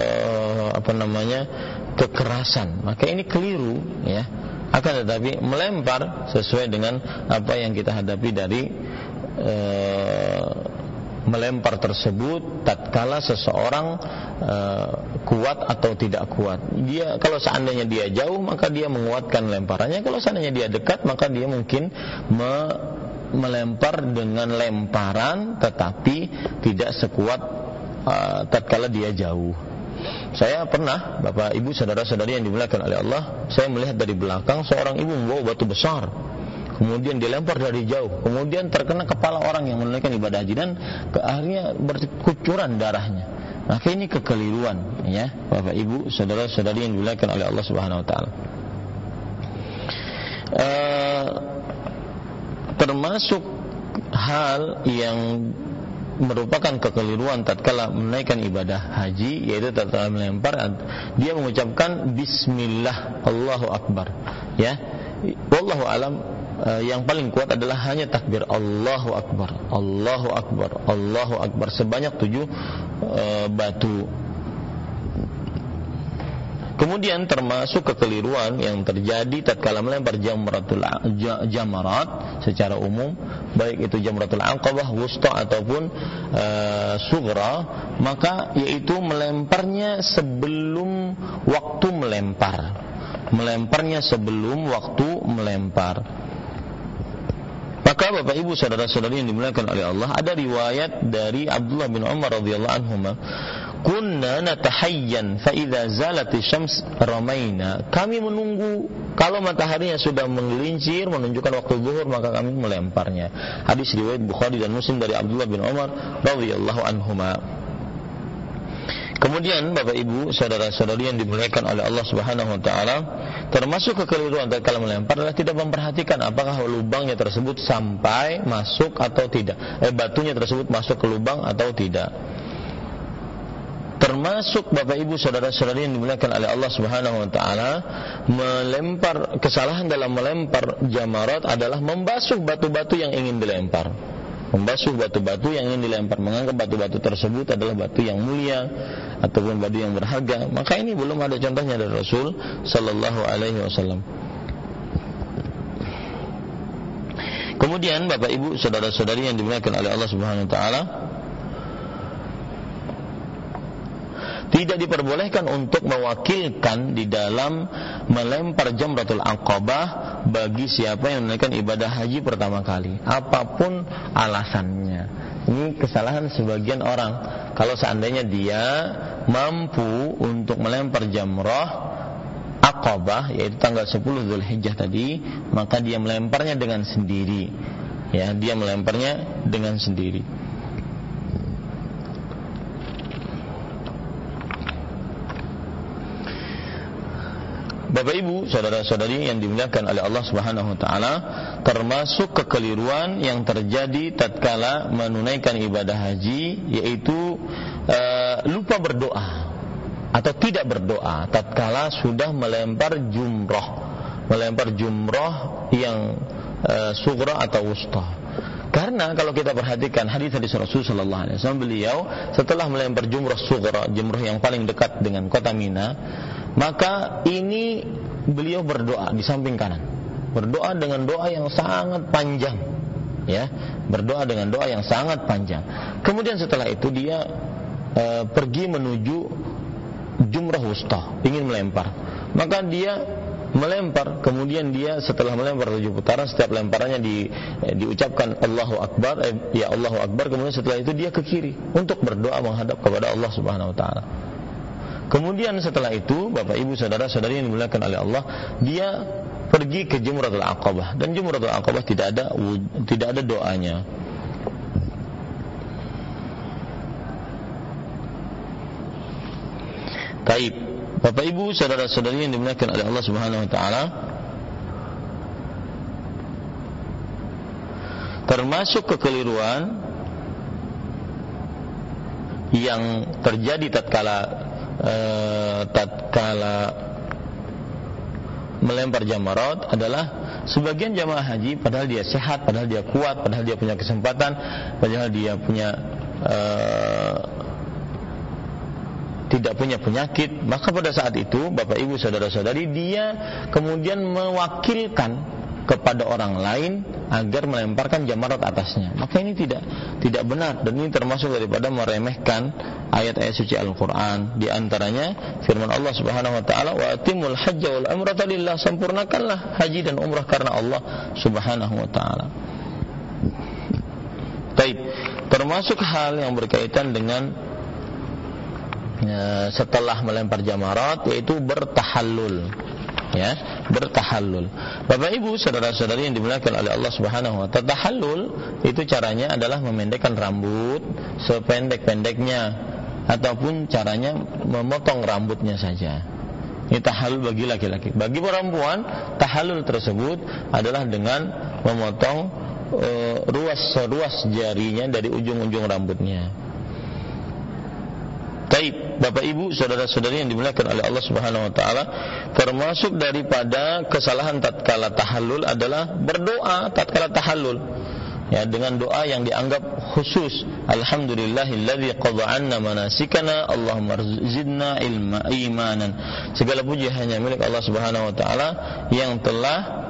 kekerasan. Maka ini keliru, ya. Akan tetapi melempar sesuai dengan apa yang kita hadapi dari melempar tersebut tatkala seseorang kuat atau tidak kuat. Dia kalau seandainya dia jauh maka dia menguatkan lemparannya, kalau seandainya dia dekat maka dia mungkin melempar dengan lemparan tetapi tidak sekuat tatkala dia jauh. Saya pernah, Bapak Ibu saudara-saudari yang dimuliakan oleh Allah, saya melihat dari belakang seorang ibu membawa batu besar, kemudian dilempar dari jauh, kemudian terkena kepala orang yang menunaikan ibadah haji dan akhirnya berkucuran darahnya. Maka ini kekeliruan, ya Bapak Ibu saudara-saudari yang dimuliakan oleh Allah Subhanahu wa taala. Termasuk hal yang merupakan kekeliruan tatkala menaikkan ibadah haji, yaitu tatkala melempar dia mengucapkan bismillah, Allahu akbar, ya. Wallahu alam, yang paling kuat adalah hanya takbir Allahu akbar, Allahu akbar, Allahu akbar sebanyak 7 batu. Kemudian termasuk kekeliruan yang terjadi tatkala melempar jamarat secara umum, baik itu jamratul aqabah, wusta ataupun sughra, maka yaitu melemparnya sebelum waktu melempar. Melemparnya sebelum waktu melempar. Maka Bapak Ibu saudara-saudari yang dimuliakan oleh Allah, ada riwayat dari Abdullah bin Umar radhiyallahu anhuma, kunna natahayyan fa idza zalati syams ramaina. Kami menunggu kalau mataharinya sudah menggelincir menunjukkan waktu zuhur maka kami melemparnya. Hadis riwayat Bukhari dan Muslim dari Abdullah bin Umar radhiyallahu anhuma. Kemudian Bapak Ibu saudara-saudari yang dimuliakan oleh Allah Subhanahu wa taala, termasuk kekeliruan tatkala melempar adalah tidak memperhatikan apakah lubangnya tersebut sampai masuk atau tidak, batunya tersebut masuk ke lubang atau tidak. Termasuk Bapak Ibu saudara-saudari yang dimuliakan oleh Allah Subhanahu wa taala, kesalahan dalam melempar jamarat adalah membasuh batu-batu yang ingin dilempar. Membasuh batu-batu yang ingin dilempar, menganggap batu-batu tersebut adalah batu yang mulia ataupun batu yang berharga. Maka ini belum ada contohnya dari Rasul sallallahu alaihi wasallam. Kemudian Bapak Ibu saudara-saudari yang dimuliakan oleh Allah Subhanahu wa taala, tidak diperbolehkan untuk mewakilkan di dalam melempar jamratul aqabah bagi siapa yang menunaikan ibadah haji pertama kali, apapun alasannya. Ini kesalahan sebagian orang. Kalau seandainya dia mampu untuk melempar jamrah aqabah, yaitu tanggal 10 Zulhijjah tadi, maka dia melemparnya dengan sendiri. Ya, dia melemparnya dengan sendiri. Bapak Ibu, saudara-saudari yang dimuliakan oleh Allah Subhanahu wa taala, termasuk kekeliruan yang terjadi tatkala menunaikan ibadah haji, yaitu lupa berdoa atau tidak berdoa tatkala sudah melempar jumrah yang sughra atau wusta. Karena kalau kita perhatikan hadis Rasul sallallahu alaihi wasallam, beliau setelah melempar jumrah sughra, jumrah yang paling dekat dengan kota Mina, maka ini beliau berdoa di samping kanan. Berdoa dengan doa yang sangat panjang, ya. Berdoa dengan doa yang sangat panjang. Kemudian setelah itu dia pergi menuju jumrah wusta, ingin melempar. Maka dia melempar, kemudian dia setelah melempar 7 putaran, setiap lemparannya diucapkan Allahu Akbar, ya Allahu Akbar, kemudian setelah itu dia ke kiri untuk berdoa menghadap kepada Allah Subhanahu wa taala. Kemudian setelah itu Bapak Ibu saudara-saudari yang dimuliakan oleh Allah, dia pergi ke Jamratul Aqabah, dan Jamratul Aqabah tidak ada doanya. Baik, Bapak Ibu saudara-saudari yang dimuliakan oleh Allah Subhanahu wa taala, termasuk kekeliruan yang terjadi tatkala melempar jamarat adalah Sebagian jamaah haji padahal dia sehat, padahal dia kuat, padahal dia punya kesempatan, padahal dia punya tidak punya penyakit, maka pada saat itu Bapak Ibu saudara-saudari, dia kemudian mewakilkan kepada orang lain agar melemparkan jamarat atasnya. Maka ini tidak benar, dan ini termasuk daripada meremehkan ayat-ayat suci Al-Qur'an. Di antaranya firman Allah Subhanahu wa taala, "Wa atimul hajja wal umrata lillah." Sempurnakanlah haji dan umrah karena Allah Subhanahu wa taala. Baik, termasuk hal yang berkaitan dengan setelah melempar jamarat, yaitu bertahallul. Ya, bertahallul. Bapak Ibu saudara-saudari yang dimuliakan oleh Allah Subhanahu wa taala, tahallul itu caranya adalah memendekkan rambut sependek-pendeknya, ataupun caranya memotong rambutnya saja. Ini tahallul bagi laki-laki. Bagi perempuan, tahallul tersebut adalah dengan memotong ruas jarinya dari ujung-ujung rambutnya. Baik, Bapak Ibu saudara-saudari yang dimuliakan oleh Allah Subhanahu wa taala, termasuk daripada kesalahan tatkala tahallul adalah berdoa tatkala tahallul. Ya, dengan doa yang dianggap khusus. Alhamdulillahilladzi qadha 'anna manasikana, Allahumma zidna imanan. Segala puji hanya milik Allah Subhanahu wa taala yang telah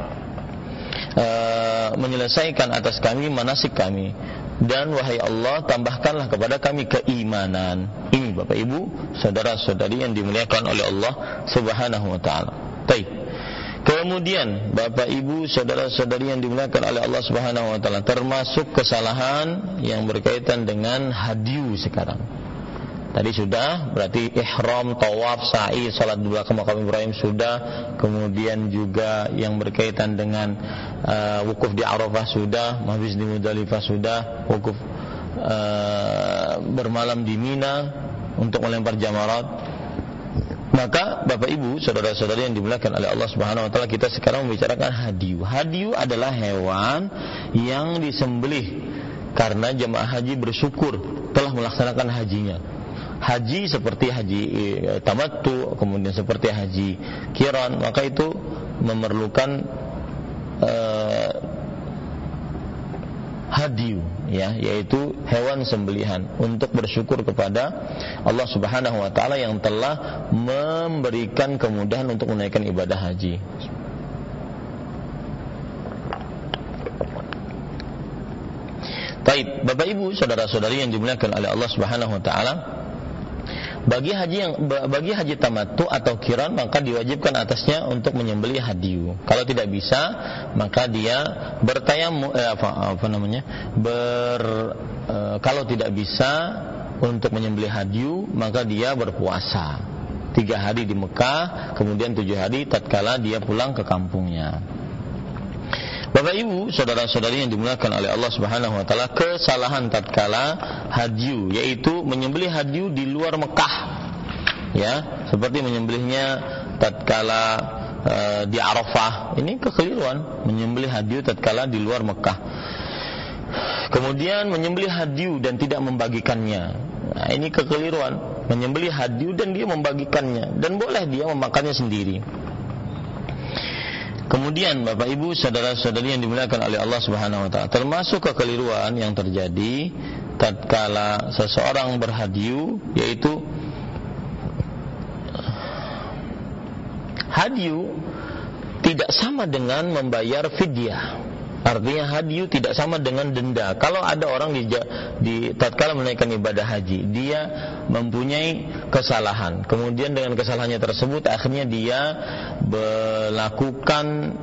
menyelesaikan atas kami manasik kami, dan wahai Allah, tambahkanlah kepada kami keimanan. Ini Bapak Ibu saudara-saudari yang dimuliakan oleh Allah Subhanahu wa taala. Baik. Kemudian Bapak Ibu saudara-saudari yang dimuliakan oleh Allah Subhanahu wa taala, termasuk kesalahan yang berkaitan dengan hadiyu sekarang. Tadi sudah, berarti ihram, tawaf, sa'i, salat di belakang makam Ibrahim sudah. Kemudian juga yang berkaitan dengan wukuf di Arafah sudah, mabis di Muzdalifah sudah, wukuf bermalam di Mina untuk melempar jamarat. Maka Bapak Ibu saudara-saudari yang dimuliakan oleh Allah Subhanahu wa taala, kita sekarang membicarakan hadiyu. Hadiyu adalah hewan yang disembelih karena jemaah haji bersyukur telah melaksanakan hajinya. Haji seperti haji tamattu, kemudian seperti haji qiran, maka itu memerlukan hadiyu, ya, yaitu hewan sembelihan untuk bersyukur kepada Allah Subhanahu wa taala yang telah memberikan kemudahan untuk menunaikan ibadah haji. Baik, Bapak Ibu saudara-saudari yang dimuliakan oleh Allah Subhanahu wa taala, bagi haji tamattu atau qiran, maka diwajibkan atasnya untuk menyembelih hadiyu. Kalau tidak bisa, maka dia kalau tidak bisa untuk menyembelih hadiyu, maka dia berpuasa 3 hari di Mekah, kemudian 7 hari tatkala dia pulang ke kampungnya. Bapak Ibu saudara-saudari yang dimuliakan oleh Allah Subhanahu wa taala, kesalahan tatkala hadiyu, yaitu menyembelih hadiyu di luar Mekah, ya, seperti menyembelihnya tatkala di Arafah. Ini kekeliruan, menyembelih hadiyu tatkala di luar Mekah. Kemudian menyembelih hadiyu dan tidak membagikannya. Nah, ini kekeliruan, menyembelih hadiyu dan dia membagikannya, dan boleh dia memakannya sendiri. Kemudian Bapak Ibu saudara-saudari yang dimuliakan oleh Allah Subhanahu wa taala, termasuk kekeliruan yang terjadi tatkala seseorang berhadiyu, yaitu hadiyu tidak sama dengan membayar fidyah. Artinya hadiyu tidak sama dengan denda. Kalau ada orang di tatkala menunaikan ibadah haji, dia mempunyai kesalahan, kemudian dengan kesalahannya tersebut akhirnya dia melakukan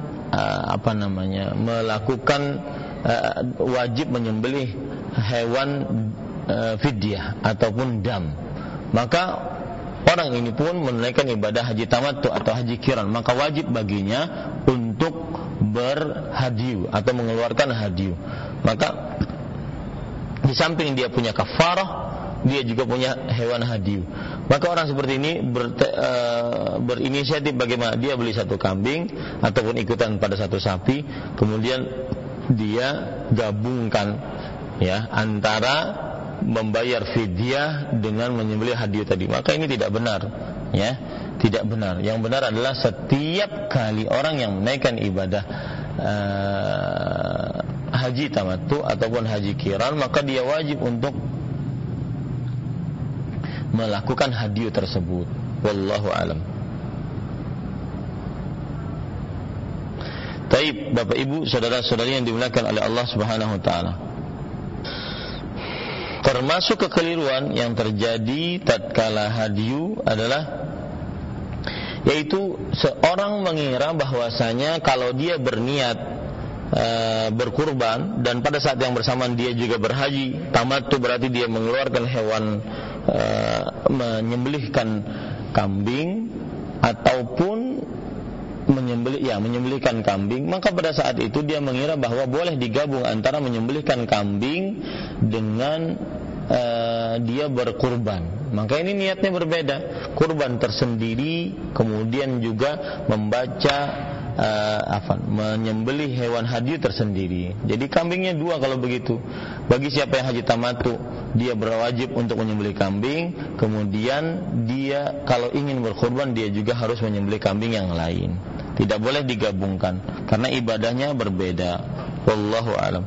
wajib menyembelih hewan fidyah ataupun dam. Maka orang ini pun menunaikan ibadah haji tamattu atau haji qiran, maka wajib baginya untuk berhadiyu atau mengeluarkan hadiyu. Maka di samping dia punya kafarah, dia juga punya hewan hadiyu. Maka orang seperti ini berinisiatif bagaimana dia beli 1 kambing ataupun ikutan pada 1 sapi, kemudian dia gabungkan, ya, antara membayar fidyah dengan menyembelih hadiyu tadi. Maka ini tidak benar, ya, tidak benar. Yang benar adalah setiap kali orang yang menaikkan ibadah haji tamattu ataupun haji qiran, maka dia wajib untuk melakukan hadiyu tersebut. Wallahu alam. Taib, Bapak Ibu, saudara-saudari yang dimuliakan oleh Allah Subhanahu wa taala. Termasuk kekeliruan yang terjadi tatkala hadiyu adalah yaitu seorang mengira bahwasanya kalau dia berniat berkurban dan pada saat yang bersamaan dia juga berhaji tamattu, berarti dia mengeluarkan hewan, menyembelihkan kambing ataupun menyembelihkan kambing, maka pada saat itu dia mengira bahwa boleh digabung antara menyembelihkan kambing dengan dia berkurban. Maka ini niatnya berbeda, kurban tersendiri, kemudian juga membaca menyembelih hewan hadiyu tersendiri. Jadi kambingnya dua kalau begitu. Bagi siapa yang haji tamattu, dia berwajib untuk menyembelih kambing, kemudian dia kalau ingin berkurban dia juga harus menyembelih kambing yang lain. Tidak boleh digabungkan karena ibadahnya berbeda. Wallahu a'lam.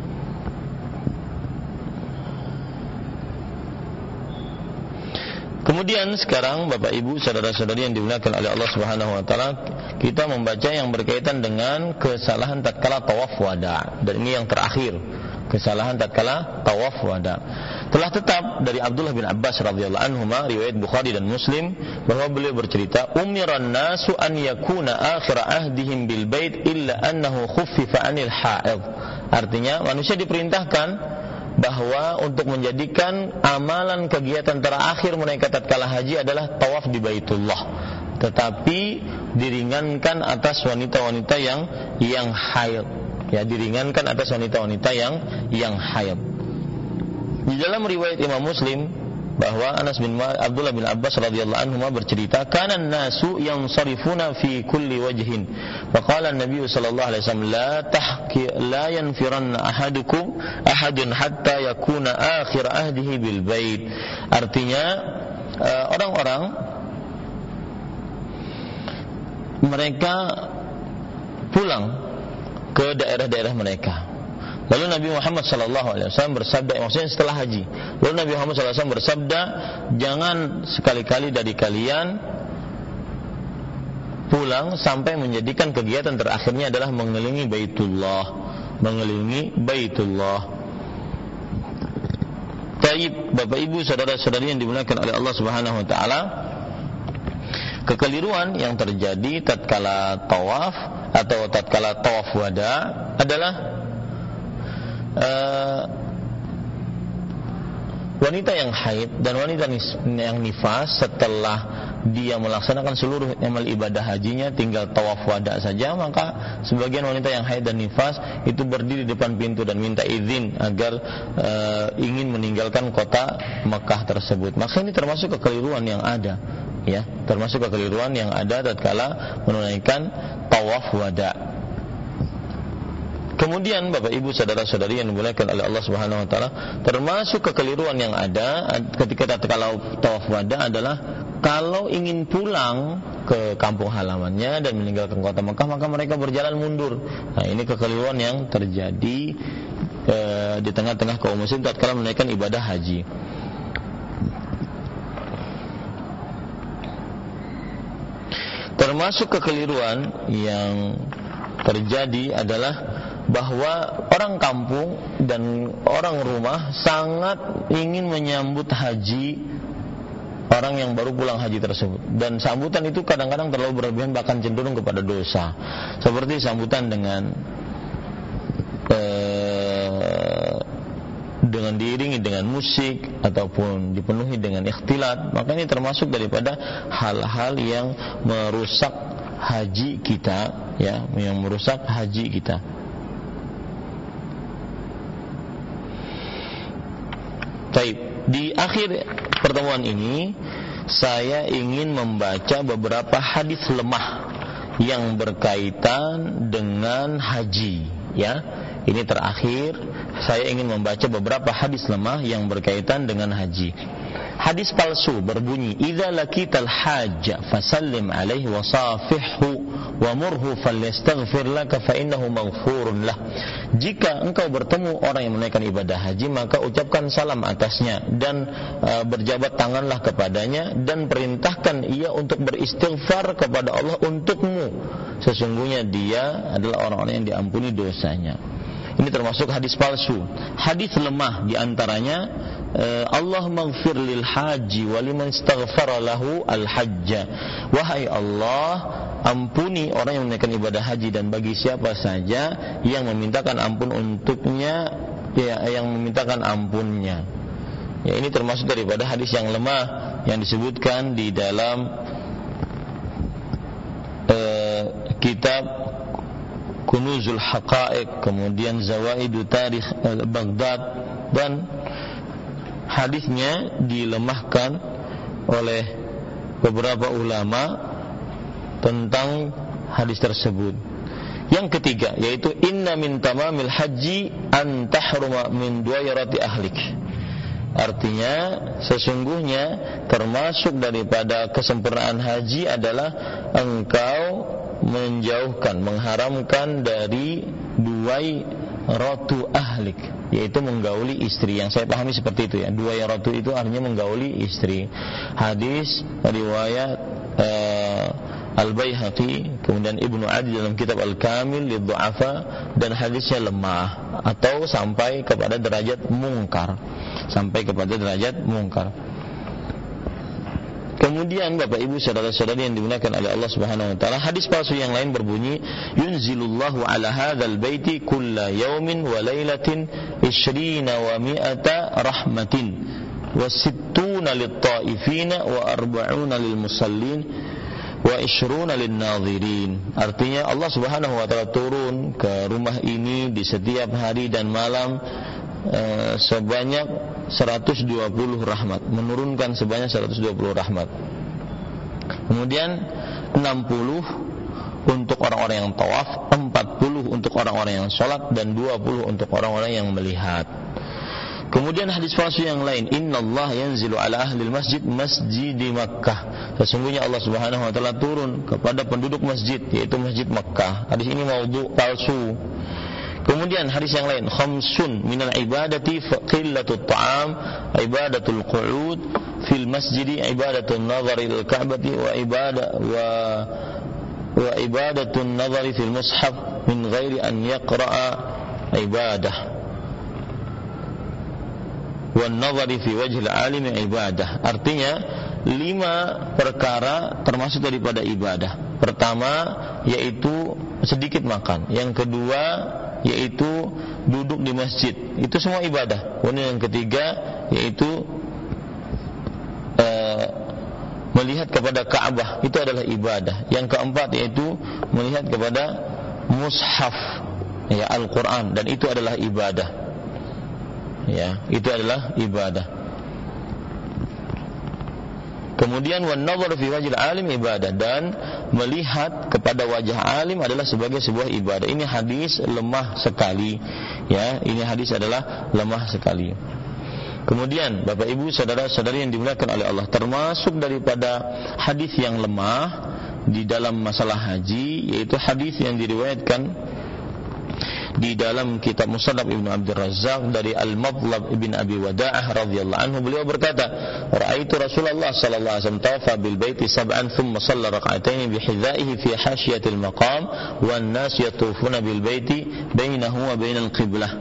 Kemudian sekarang Bapak Ibu, saudara-saudari yang dimuliakan oleh Allah Subhanahu wa taala, kita membaca yang berkaitan dengan kesalahan tatkala tawaf wada. Dan ini yang terakhir, kesalahan tatkala tawaf wada. Telah tetap dari Abdullah bin Abbas radhiyallahu anhuma, riwayat Bukhari dan Muslim, bahwa beliau bercerita, "Umiran nasu an yakuna akhir ahdihim bil bait illa annahu khuffifa 'anil haid." Artinya manusia diperintahkan bahwa untuk menjadikan amalan kegiatan terakhir mereka tatkala haji adalah tawaf di Baitullah, tetapi diringankan atas wanita-wanita yang haid. Ya, diringankan atas wanita-wanita yang haid. Di dalam riwayat Imam Muslim bahwa Abdullah bin Abbas radhiyallahu anhu bercerita, "Kana an-nasu yansarifuna fi kulli wajhin." Faqala an-nabiy sallallahu alaihi wasallam, "La yanfiranna ahadun hatta yakuna akhir ahdihi bil bait." Artinya orang-orang mereka pulang ke daerah-daerah mereka. Lalu Nabi Muhammad SAW bersabda, maksudnya setelah haji. Lalu Nabi Muhammad SAW bersabda, jangan sekali-kali dari kalian pulang sampai menjadikan kegiatan terakhirnya adalah mengelilingi Baitullah. Taib, Bapak Ibu, saudara-saudari yang dimuliakan oleh Allah Subhanahu wa taala, kekeliruan yang terjadi tatkala tawaf atau tatkala tawaf wada adalah wanita yang haid dan wanita yang nifas setelah dia melaksanakan seluruh amal ibadah hajinya tinggal tawaf wada saja, maka sebagian wanita yang haid dan nifas itu berdiri di depan pintu dan minta izin agar ingin meninggalkan kota Mekah tersebut. Maka ini termasuk kekeliruan yang ada, ya, termasuk kekeliruan yang ada tatkala menunaikan tawaf wada. Kemudian Bapak Ibu, saudara-saudari yang dimuliakan oleh Allah Subhanahu wa taala, termasuk kekeliruan yang ada ketika tatkala tawaf wada adalah kalau ingin pulang ke kampung halamannya dan meninggalkan kota Mekah, maka mereka berjalan mundur. Nah, ini kekeliruan yang terjadi di tengah-tengah kaum muslim tatkala menunaikan ibadah haji. Termasuk kekeliruan yang terjadi adalah bahwa orang kampung dan orang rumah sangat ingin menyambut haji orang yang baru pulang haji tersebut, dan sambutan itu kadang-kadang terlalu berlebihan, bahkan cenderung kepada dosa, seperti sambutan dengan diiringi dengan musik ataupun dipenuhi dengan ikhtilat. Maka ini termasuk daripada hal-hal yang merusak haji kita, ya, yang merusak haji kita. Baik, di akhir pertemuan ini saya ingin membaca beberapa hadis lemah yang berkaitan dengan haji, ya. Ini terakhir saya ingin membaca beberapa hadis lemah yang berkaitan dengan haji. hadis palsu berbunyi idza laqital hajja fasallim alaihi wa safihhu wa murhu falyastaghfir laka fa innahu maghfurun lah. Jika engkau bertemu orang yang menunaikan ibadah haji, maka ucapkan salam atasnya dan berjabat tanganlah kepadanya dan perintahkan ia untuk beristighfar kepada Allah untukmu. Sesungguhnya dia adalah orang-orang yang diampuni dosanya. Ini termasuk hadis palsu. Hadis lemah diantaranya Allah maghfir lil haji wa liman istaghfara lahu al hajja. Wahai Allah, ampuni orang yang menunaikan ibadah haji dan bagi siapa saja yang memintakan ampun untuknya, ya, yang memintakan ampunnya. Ya, ini termasuk daripada hadis yang lemah yang disebutkan di dalam kitab Kunuzul Haqaiq, kemudian Zawaidu Tarikh Baghdad, dan hadisnya dilemahkan oleh beberapa ulama tentang hadis tersebut. Yang ketiga yaitu inna min tamamil haji an tahruma min duwairati ahlik. Artinya sesungguhnya termasuk daripada kesempurnaan haji adalah engkau menjauhkan, mengharamkan dari duai ratu ahlik, yaitu menggauli istri. Yang saya pahami seperti itu ya. Duai ratu itu artinya menggauli istri. Hadis riwayat Al-Baihaqi, kemudian Ibnu Adi dalam kitab Al-Kamil liddu'afa, dan hadisnya lemah atau sampai kepada derajat mungkar. Kemudian Bapak Ibu saudara-saudari yang dimuliakan oleh Allah Subhanahu wa taala, hadis palsu yang lain berbunyi yunzilullahu ala hadzal baiti kulla yaumin wa lailatin 20 wa 100 rahmatin wa 60 lit-taifina wa 40 lil-musallin wa 20 lin-nadhirin. Artinya Allah Subhanahu wa taala turun ke rumah ini di setiap hari dan malam sebanyak 120 rahmat, menurunkan sebanyak 120 rahmat. Kemudian 60 untuk orang-orang yang tawaf, 40 untuk orang-orang yang sholat, dan 20 untuk orang-orang yang melihat. Kemudian hadis palsu yang lain, innallaha yanzilu ala ahli masjid masjidi Makkah. Sesungguhnya Allah Subhanahu wa taala turun kepada penduduk masjid, yaitu Masjid Makkah. Hadis ini maudhu, palsu. Kemudian hadis yang lain, khamsun minal ibadati qillatut ta'am, ibadatul qu'ud fil masjid, ibadatul nazari lil ka'bati wa ibadatun nazari fil mushaf min ghairi an yaqra'a ibadah. Wan nazari fi wajhil alim ibadah. Artinya 5 perkara termasuk daripada ibadah. Pertama yaitu sedikit makan. Yang kedua yaitu duduk di masjid, itu semua ibadah. Kemudian yang ketiga yaitu melihat kepada Ka'bah, itu adalah ibadah. Yang keempat yaitu melihat kepada mushaf, ya, Al-Quran, dan itu adalah ibadah. Ya, itu adalah ibadah. Kemudian wan nazar fi wajhil alim ibadah, dan melihat kepada wajah alim adalah sebagai sebuah ibadah. Ini hadis lemah sekali, ya. Ini hadis adalah lemah sekali. Kemudian Bapak Ibu saudara-saudari yang dimuliakan oleh Allah, termasuk daripada hadis yang lemah di dalam masalah haji yaitu hadis yang diriwayatkan di dalam kitab Musannaf Ibnu Abdul Razzaq dari Al-Madlab Ibn Abi Wada'ah radhiyallahu anhu, beliau berkata, "Ra'aitu Rasulullah sallallahu alaihi wasallam tawafa bil baiti sab'an thumma shalla rak'atayn bi hidha'ihi fi hasyiyatil maqam wan nas yatufuna bil baiti bainahu wa bainal qiblah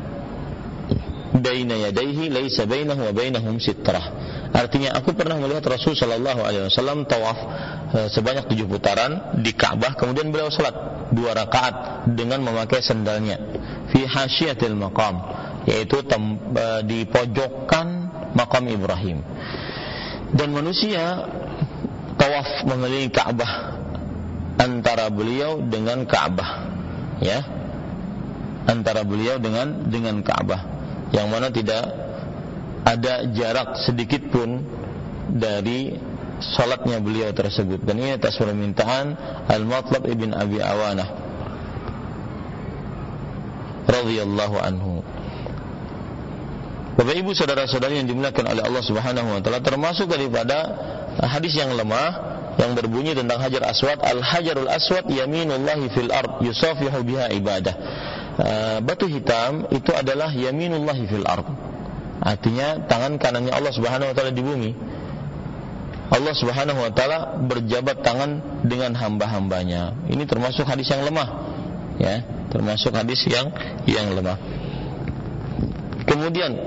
baina yadayhi laysa bainahu wa bainahum sitrah." Artinya, aku pernah melihat Rasul sallallahu alaihi wasallam tawaf sebanyak 7 putaran di Ka'bah, kemudian beliau salat 2 rakaat dengan memakai sendalnya fi hasyiyatil maqam, yaitu di pojokan makam Ibrahim. Dan manusia tawaf mengelilingi Ka'bah antara beliau dengan Ka'bah, ya, antara beliau dengan Ka'bah, yang mana tidak ada jarak sedikit pun dari salatnya beliau tersebut. Dan ini atas permintaan Al-Matlab Ibn Abi Awanah radhiyallahu anhu. Bapak Ibu saudara-saudari yang dimuliakan oleh Allah Subhanahu wa taala, termasuk daripada hadis yang lemah yang berbunyi tentang Hajar Aswad, Al-Hajarul Aswad yaminullahi fil ard yusafihu biha ibadah. Batu hitam itu adalah yaminullahi fil ard. Artinya tangan kanannya Allah Subhanahu wa taala di bumi. Allah Subhanahu wa taala berjabat tangan dengan hamba-hambanya. Ini termasuk hadis yang lemah. Ya, termasuk hadis yang lemah. Kemudian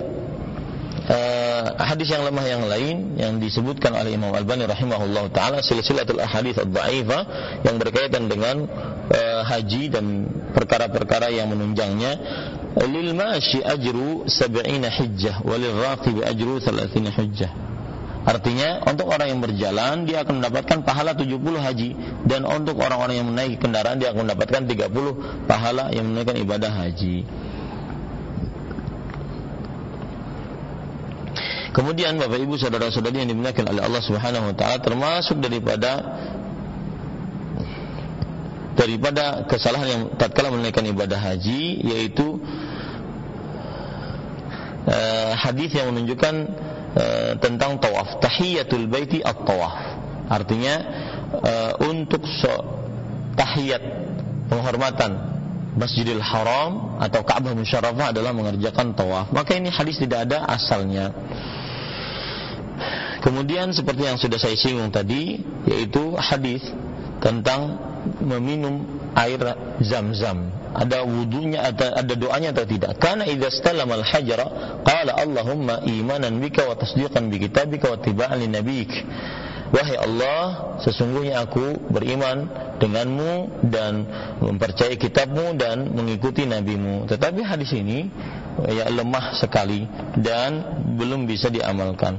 hadis yang lemah yang lain yang disebutkan oleh Imam Albani rahimahullah taala, silsilatul ahadits ad-dha'ifah, yang berkaitan dengan haji dan perkara-perkara yang menunjangnya. Lil mashi ajru 70 hijjah walil raqib ajru 30 hijjah. Artinya untuk orang yang berjalan dia akan mendapatkan pahala 70 haji, dan untuk orang-orang yang menaiki kendaraan dia akan mendapatkan 30 pahala yang menunaikan ibadah haji. Kemudian Bapak Ibu saudara-saudari yang dimuliakan oleh Allah Subhanahu wa taala, termasuk daripada kesalahan yang tatkala menunaikan ibadah haji, yaitu hadis yang menunjukkan tentang tawaf, tahiyatul baiti at-tawaf. Artinya untuk tahiyat penghormatan Masjidil Haram atau Ka'bah Musyarrafah adalah mengerjakan tawaf. Maka ini hadis tidak ada asalnya. Kemudian seperti yang sudah saya singgung tadi, yaitu hadis tentang meminum air Zam-Zam. Ada wudunya, ada doanya atau tidak? Karena idza stalama al-hajara qala Allahumma imanan bika wa tasdiqan bi kitabika wa ittiba'an li nabiyyik. Wahai Allah, sesungguhnya aku beriman denganmu dan mempercayai kitabmu dan mengikuti nabimu. Tetapi hadis ini ya lemah sekali dan belum bisa diamalkan.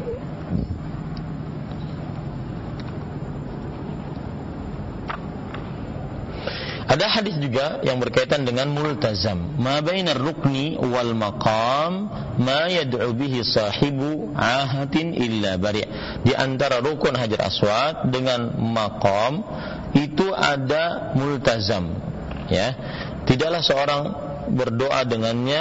Ada hadis juga yang berkaitan dengan multazam. Ma bainar rukni wal maqam ma yad'u bihi sahibu ahatin illa bari'. Di antara rukun Hajar Aswad dengan maqam itu ada multazam. Ya. Tidaklah seorang berdoa dengannya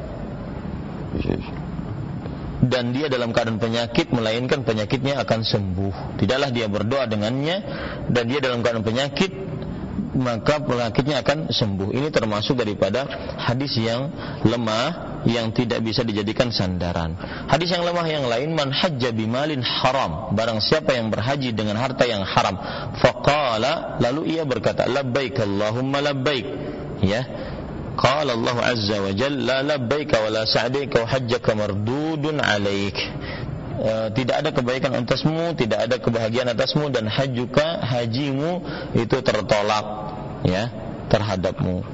dan dia dalam keadaan penyakit, melainkan penyakitnya akan sembuh. Tidaklah dia berdoa dengannya dan dia dalam keadaan penyakit, maka penyakitnya akan sembuh. Ini termasuk daripada hadis yang lemah yang tidak bisa dijadikan sandaran. Hadis yang lemah yang lain, man hajja bimalin haram, barang siapa yang berhaji dengan harta yang haram, faqala, lalu ia berkata labbaik Allahumma labbaik, ya, qala Allah azza wa jalla la labbaik wa la sa'daika wa hajjaka mardudun alaik. Tidak ada kebaikan atasmu, tidak ada kebahagiaan atasmu, dan hajimu itu tertolak, ya, terhadapmu.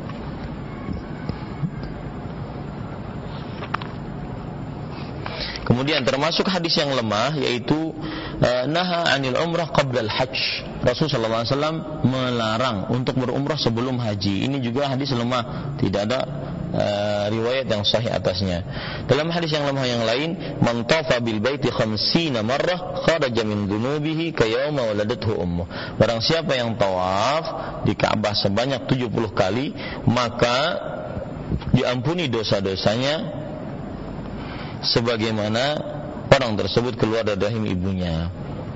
Kemudian termasuk hadis yang lemah yaitu naha anil umrah qabla al-hajj. Rasulullah SAW melarang untuk berumrah sebelum haji. Ini juga hadis lemah, tidak ada riwayat yang sahih atasnya. Dalam hadis yang lemah yang lain, man tafa bil baiti 50 marrah kharaja min dhunubihi ka yauma waladathu ummuh. Barang siapa yang tawaf di Ka'bah sebanyak 70 kali, maka diampuni dosa-dosanya sebagaimana orang tersebut keluar dari rahim ibunya.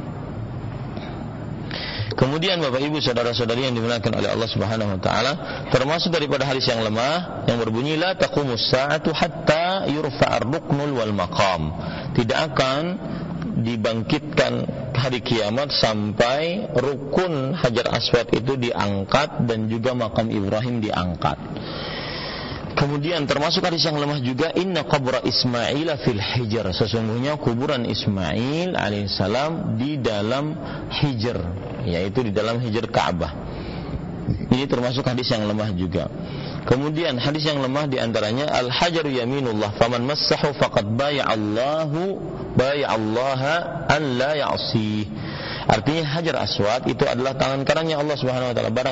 Kemudian Bapak Ibu saudara-saudari yang dimuliakan oleh Allah Subhanahu wa taala, termasuk daripada hadis yang lemah yang berbunyi la taqumus sa'atu hatta yurfa'ar ruknul wal maqam. Tidak akan dibangkitkan hari kiamat sampai rukun Hajar Aswad itu diangkat dan juga makam Ibrahim diangkat. Kemudian termasuk hadis yang lemah juga, inna qabra Ismail fil hijr, sesungguhnya kuburan Ismail alaihissalam di dalam hijr, yaitu di dalam hijr Ka'bah. Ini termasuk hadis yang lemah juga. Kemudian hadis yang lemah diantaranya al-hajaru yaminullah faman massahu faqad baya'allaha an la ya'si. Artinya Hajar Aswad itu adalah tangan kanannya Allah Subhanahu wa taala.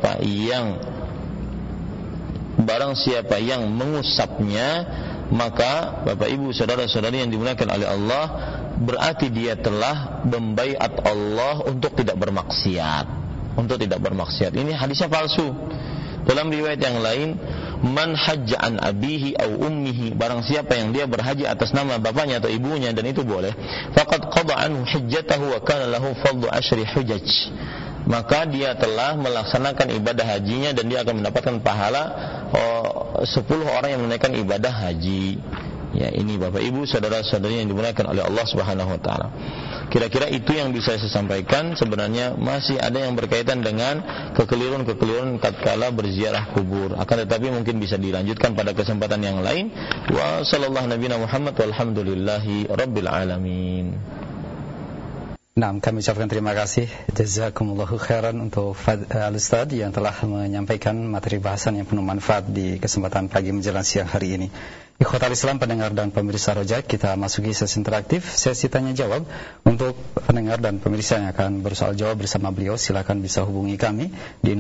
Barang siapa yang mengusapnya, maka Bapak Ibu saudara-saudari yang dimuliakan oleh Allah, berarti dia telah membaiat Allah untuk tidak bermaksiat. Ini hadisnya palsu. Dalam riwayat yang lain, man hajja an abihi aw ummihi, barang siapa yang dia berhaji atas nama bapaknya atau ibunya dan itu boleh, faqad qada anhu hajjatahu wa kana lahu fadlu 10 hujaj, maka dia telah melaksanakan ibadah hajinya dan dia akan mendapatkan pahala 10 orang yang menunaikan ibadah haji. Ya, ini Bapak Ibu, saudara-saudari yang dimuliakan oleh Allah Subhanahu wa taala. Kira-kira itu yang bisa saya sampaikan. Sebenarnya masih ada yang berkaitan dengan kekeliruan-kekeliruan tatkala berziarah kubur. Akan tetapi mungkin bisa dilanjutkan pada kesempatan yang lain. Wa sallallahu nabiyana Muhammad walhamdulillahi rabbil alamin. Nah, kami ucapkan terima kasih, jazakumullahu khairan untuk Al-Ustaz yang telah menyampaikan materi bahasan yang penuh manfaat di kesempatan pagi menjelang siang hari ini. Ikhwatal Islam, pendengar dan pemirsa Roja, kita masuki sesi interaktif, sesi tanya jawab. Untuk pendengar dan pemirsa yang akan bersoal jawab bersama beliau, silakan bisa hubungi kami di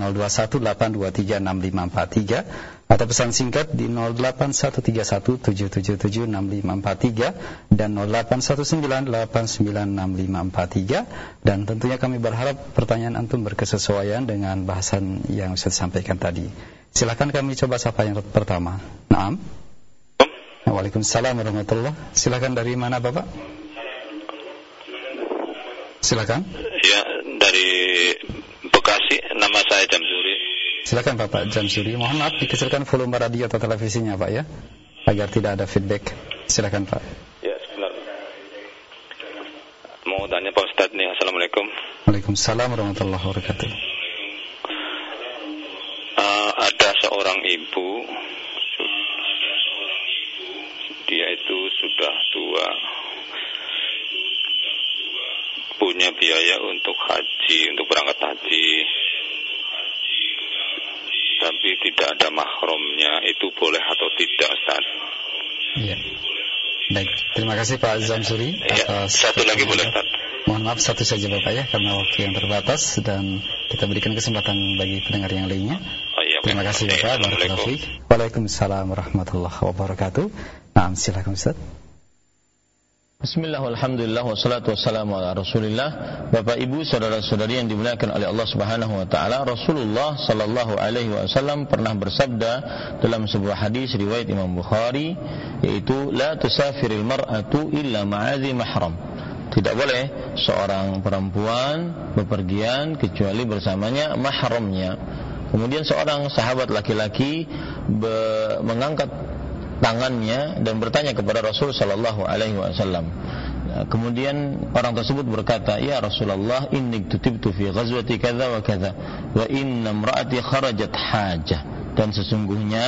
0218236543 atau pesan singkat di 081317776543 dan 0819896543. Dan tentunya kami berharap pertanyaan antum berkesesuaian dengan bahasan yang saya sampaikan tadi. Silakan kami coba sapa yang pertama. Naam. Waalaikumsalam warahmatullahi. Silakan, dari mana Bapak? Silakan. Ya, dari Bekasi, nama saya Jamsuri. Silakan Bapak Jamsuri. Mohon maaf dikecilkan volume radio atau televisinya Pak ya, agar tidak ada feedback. Silakan Pak. Ya, sebentar. Mau tanya Pak Ustadz nih. Assalamualaikum. Waalaikumsalam warahmatullahi wabarakatuh. Ada seorang ibu, dia itu sudah tua, punya biaya untuk haji, untuk berangkat haji, tapi tidak ada mahramnya. Itu boleh atau tidak, Ustaz? Iya. Baik, terima kasih Pak Zamsuri. Ya, satu lagi boleh, Ustaz? Mohon maaf, satu saja Bapak ya, karena waktu yang terbatas dan kita berikan kesempatan bagi pendengar yang lainnya. Terima kasih Bapak. Waalaikumsalam warahmatullahi wabarakatuh. Nah, silakan Ustaz. Bismillah, alhamdulillah, wassalatu wassalamu ala rasulillah. Bapak Ibu, saudara-saudari yang dimuliakan oleh Allah Subhanahu wa taala, Rasulullah sallallahu alaihi wasallam pernah bersabda dalam sebuah hadis riwayat Imam Bukhari, yaitu la tusafiril mar'atu illa ma'adhi mahram. Tidak boleh seorang perempuan bepergian kecuali bersamanya mahramnya. Kemudian seorang sahabat laki-laki mengangkat tangannya dan bertanya kepada Rasul sallallahu alaihi wasallam. Kemudian orang tersebut berkata, "Ya Rasulullah, inni tutibtu fi ghazwati kadza wa kadza wa inna imra'ati kharajat hajah." Dan sesungguhnya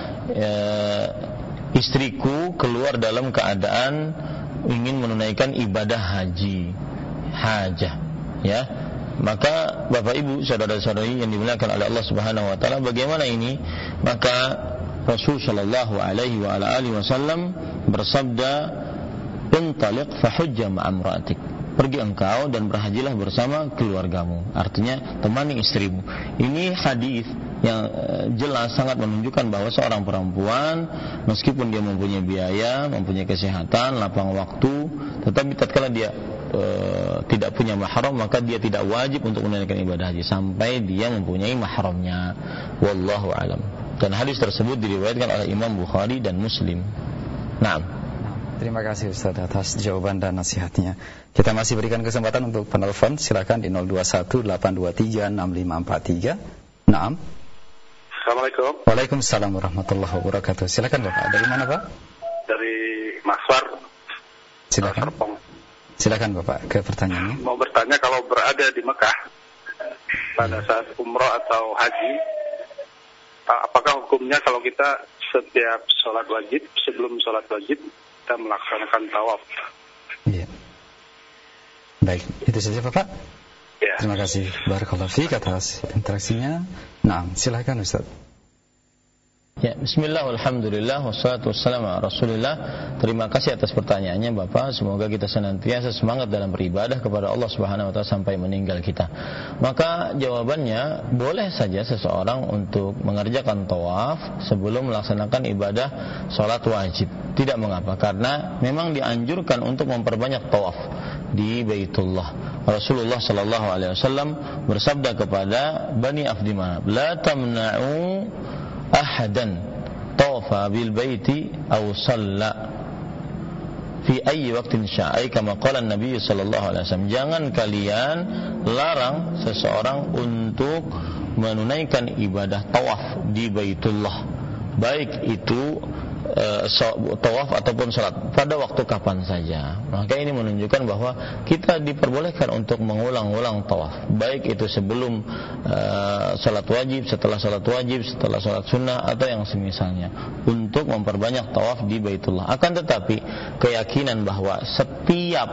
istriku keluar dalam keadaan ingin menunaikan ibadah haji, hajah, ya. Maka Bapak Ibu, saudara-saudari yang dimuliakan oleh Allah Subhanahu wa taala, bagaimana ini? Maka Rasul sallallahu alaihi wa ala alihi wasallam bersabda, "Intaliq fahujja ma'amra'atik." Pergi engkau dan berhajilah bersama keluargamu. Artinya temani istrimu. Ini hadis yang jelas sangat menunjukkan bahwa seorang perempuan meskipun dia mempunyai biaya, mempunyai kesehatan, lapang waktu, tetapi tatkala dia tidak punya mahram, maka dia tidak wajib untuk menunaikan ibadah haji sampai dia mempunyai mahramnya. Wallahu alam. Dan hadis tersebut diriwayatkan oleh Imam Bukhari dan Muslim. Naam. Terima kasih Ustaz atas jawaban dan nasihatnya. Kita masih berikan kesempatan untuk penelpon. Silakan di 0218236543. Naam. Assalamualaikum. Waalaikumsalam warahmatullahi wabarakatuh. Silakan Bapak. Dari mana Pak? Dari Maswar. Silakan. Silakan Bapak ke pertanyaannya. Mau bertanya, kalau berada di Mekah pada saat umroh atau haji, apakah hukumnya kalau kita setiap sholat wajib, sebelum sholat wajib kita melaksanakan tawaf? Iya. Baik, itu saja Bapak. Ya. Terima kasih barakallahu fiik atas interaksinya. Nah, silakan Ustaz. Ya, bismillah, alhamdulillah, wassalatu wassalamu ala rasulillah. Terima kasih atas pertanyaannya Bapak. Semoga kita senantiasa semangat dalam beribadah kepada Allah Subhanahu wa taala sampai meninggal kita. Maka jawabannya, boleh saja seseorang untuk mengerjakan tawaf sebelum melaksanakan ibadah salat wajib. Tidak mengapa, karena memang dianjurkan untuk memperbanyak tawaf di Baitullah. Rasulullah sallallahu alaihi wasallam bersabda kepada Bani Abdi Manaf, "La tamna'u ahadan tawafa bil baiti aw shalla fi ayyi waqtin sya'a, kama qala Nabi sallallahu alaihi wasallam. Jangan kalian larang seseorang untuk menunaikan ibadah tawaf di Baitullah, baik itu tawaf ataupun salat pada waktu kapan saja. Maka ini menunjukkan bahwa kita diperbolehkan untuk mengulang-ulang tawaf, baik itu sebelum salat wajib, setelah salat wajib, setelah salat sunnah, atau yang semisalnya, untuk memperbanyak tawaf di Baitullah. Akan tetapi keyakinan bahwa setiap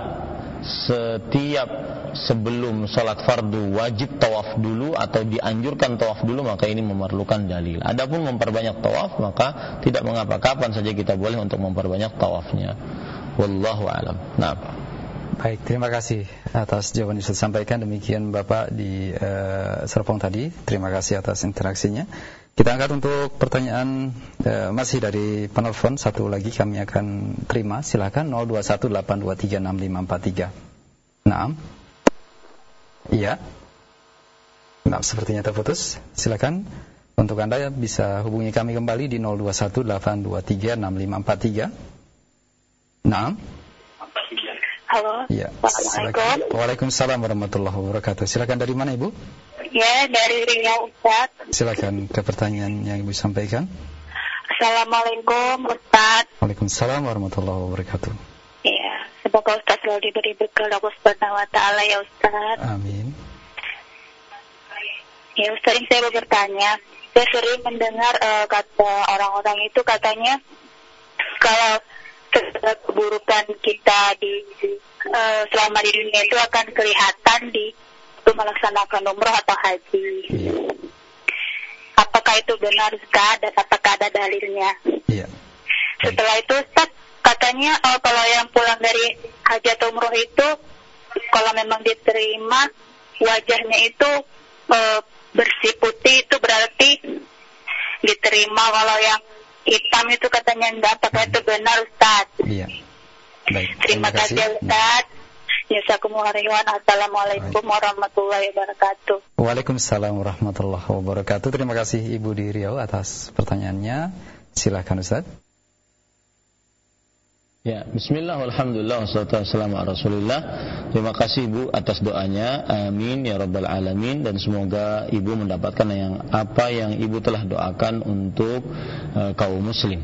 sebelum salat fardu wajib tawaf dulu atau dianjurkan tawaf dulu, maka ini memerlukan dalil. Adapun memperbanyak tawaf, maka tidak mengapa, kapan saja kita boleh untuk memperbanyak tawafnya. Wallahu a'lam. Nah. Baik, terima kasih atas jawaban yang sudah disampaikan. Demikian Bapak di Serpong tadi. Terima kasih atas interaksinya. Kita angkat untuk pertanyaan masih dari penelpon. Satu lagi kami akan terima. Silakan 0218236543. Naam. Iya. Nah, sepertinya terputus. Silakan. Untuk Anda bisa hubungi kami kembali di 0218236543. Naam. Halo. Ya. Assalamualaikum. Waalaikumsalam warahmatullahi wabarakatuh. Silakan, dari mana Ibu? Ya, dari Riau, Ustaz. Silakan ke pertanyaan yang Ibu sampaikan. Assalamualaikum, Ustaz. Waalaikumsalam warahmatullahi wabarakatuh. Ya, semoga Ustaz selalu diberi berkah Allah Subhanahu wa taala ya Ustaz. Amin. Ya Ustaz, ini saya mau bertanya. Saya sering mendengar kata orang-orang itu katanya kalau keburukan kita selama di dunia itu akan kelihatan di melaksanakan umroh atau haji. Iya. Apakah itu benar Ustaz, dan apakah ada dalilnya? Iya. Setelah itu Ustaz, katanya kalau yang pulang dari haji atau umroh itu, kalau memang diterima wajahnya itu bersih putih, itu berarti diterima. Kalau yang hitam itu katanya enggak. Apakah itu benar Ustaz? Iya. Baik. Terima kasih Ustaz. Assalamualaikum warahmatullahi wabarakatuh. Waalaikumsalam warahmatullahi wabarakatuh. Terima kasih Ibu di Riau atas pertanyaannya. Silakan Ustaz. Ya, bismillah, alhamdulillah, wassalatu wassalamu ala rasulillah. Terima kasih Ibu atas doanya. Amin ya rabbal alamin. Dan semoga Ibu mendapatkan apa yang Ibu telah doakan untuk kaum muslim.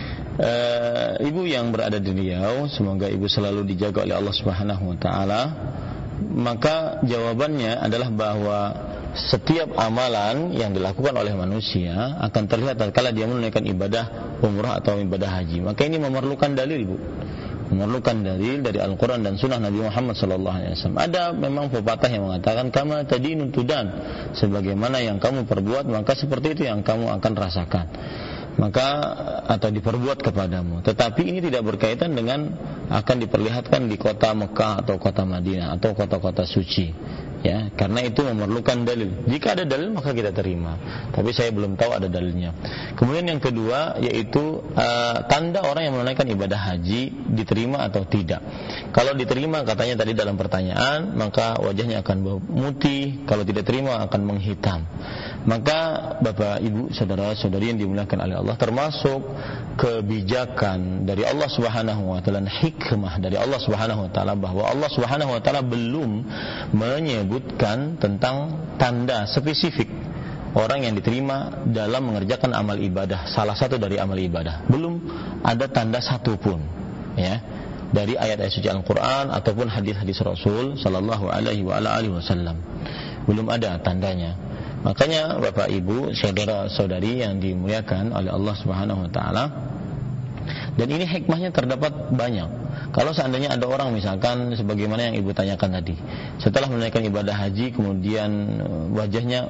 Ibu yang berada di Riau, semoga Ibu selalu dijaga oleh Allah Subhanahu wa taala. Maka jawabannya adalah bahwa setiap amalan yang dilakukan oleh manusia akan terlihat tatkala dia menunaikan ibadah umrah atau ibadah haji. Maka ini memerlukan dalil, Bu. Memerlukan dalil dari Al-Quran dan Sunnah Nabi Muhammad SAW. Ada memang pepatah yang mengatakan kama tadinu tudan, sebagaimana yang kamu perbuat maka seperti itu yang kamu akan rasakan, maka atau diperbuat kepadamu. Tetapi ini tidak berkaitan dengan akan diperlihatkan di kota Mekah atau kota Madinah atau kota-kota suci. Ya, karena itu memerlukan dalil. Jika ada dalil maka kita terima. Tapi saya belum tahu ada dalilnya. Kemudian yang kedua yaitu tanda orang yang menunaikan ibadah haji diterima atau tidak. Kalau diterima katanya tadi dalam pertanyaan, maka wajahnya akan memutih. Kalau tidak terima akan menghitam. Maka Bapak, Ibu, saudara-saudari yang dimuliakan oleh Allah, termasuk kebijakan dari Allah Subhanahu wa taala, hikmah dari Allah Subhanahu wa taala, bahwa Allah Subhanahu wa taala belum menyebutkan tentang tanda spesifik orang yang diterima dalam mengerjakan amal ibadah, salah satu dari amal ibadah. Belum ada tanda satupun, ya, dari ayat-ayat suci Al-Quran ataupun hadis-hadis Rasul Sallallahu Alaihi Wasallam. Belum ada tandanya. Makanya Bapak Ibu, saudara-saudari yang dimuliakan oleh Allah Subhanahu wa taala, dan ini hikmahnya terdapat banyak. Kalau seandainya ada orang misalkan sebagaimana yang Ibu tanyakan tadi, setelah menunaikan ibadah haji kemudian wajahnya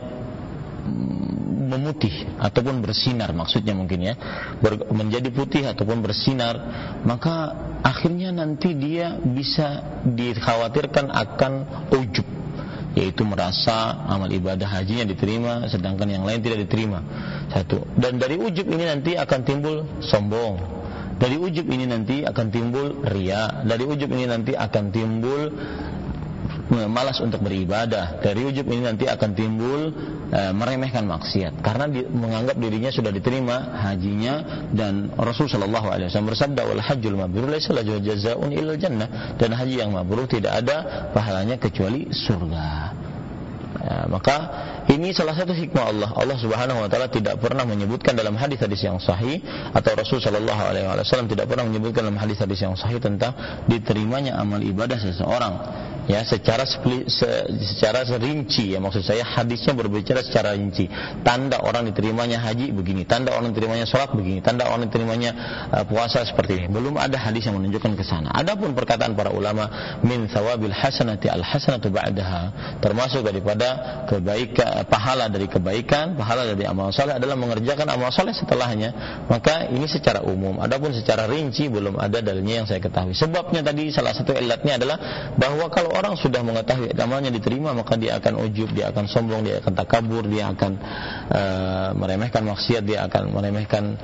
memutih ataupun bersinar, maksudnya mungkin ya, menjadi putih ataupun bersinar, maka akhirnya nanti dia bisa dikhawatirkan akan ujub, yaitu merasa amal ibadah hajinya diterima sedangkan yang lain tidak diterima. Satu. Dan dari ujub ini nanti akan timbul sombong. Dari ujub ini nanti akan timbul riya. Dari ujub ini nanti akan timbul malas untuk beribadah. Dari ujub ini nanti akan timbul meremehkan maksiat karena menganggap dirinya sudah diterima hajinya, dan Rasul sallallahu alaihi wasallam bersabda, wal hajjul mabrur laisa lahu jazaa'un illa jannah, dan haji yang mabrur tidak ada pahalanya kecuali surga. Maka ini salah satu hikmah Allah. Allah Subhanahu wa taala tidak pernah menyebutkan dalam hadis-hadis yang sahih, atau Rasul sallallahu alaihi wasallam tidak pernah menyebutkan dalam hadis-hadis yang sahih tentang diterimanya amal ibadah seseorang ya secara rinci. Ya, maksud saya hadisnya berbicara secara rinci. Tanda orang diterimanya haji begini, tanda orang diterimanya salat begini, tanda orang diterimanya puasa seperti ini. Belum ada hadis yang menunjukkan ke sana. Adapun perkataan para ulama, min thawabil hasanati al hasanatu ba'daha, termasuk daripada kebaikan, pahala dari kebaikan, pahala dari amal saleh adalah mengerjakan amal saleh setelahnya. Maka ini secara umum. Adapun secara rinci belum ada dalilnya yang saya ketahui. Sebabnya tadi salah satu ilatnya adalah bahwa kalau orang sudah mengetahui amalnya diterima, maka dia akan ujub, dia akan sombong, dia akan takabur, dia akan meremehkan maksiat, dia akan meremehkan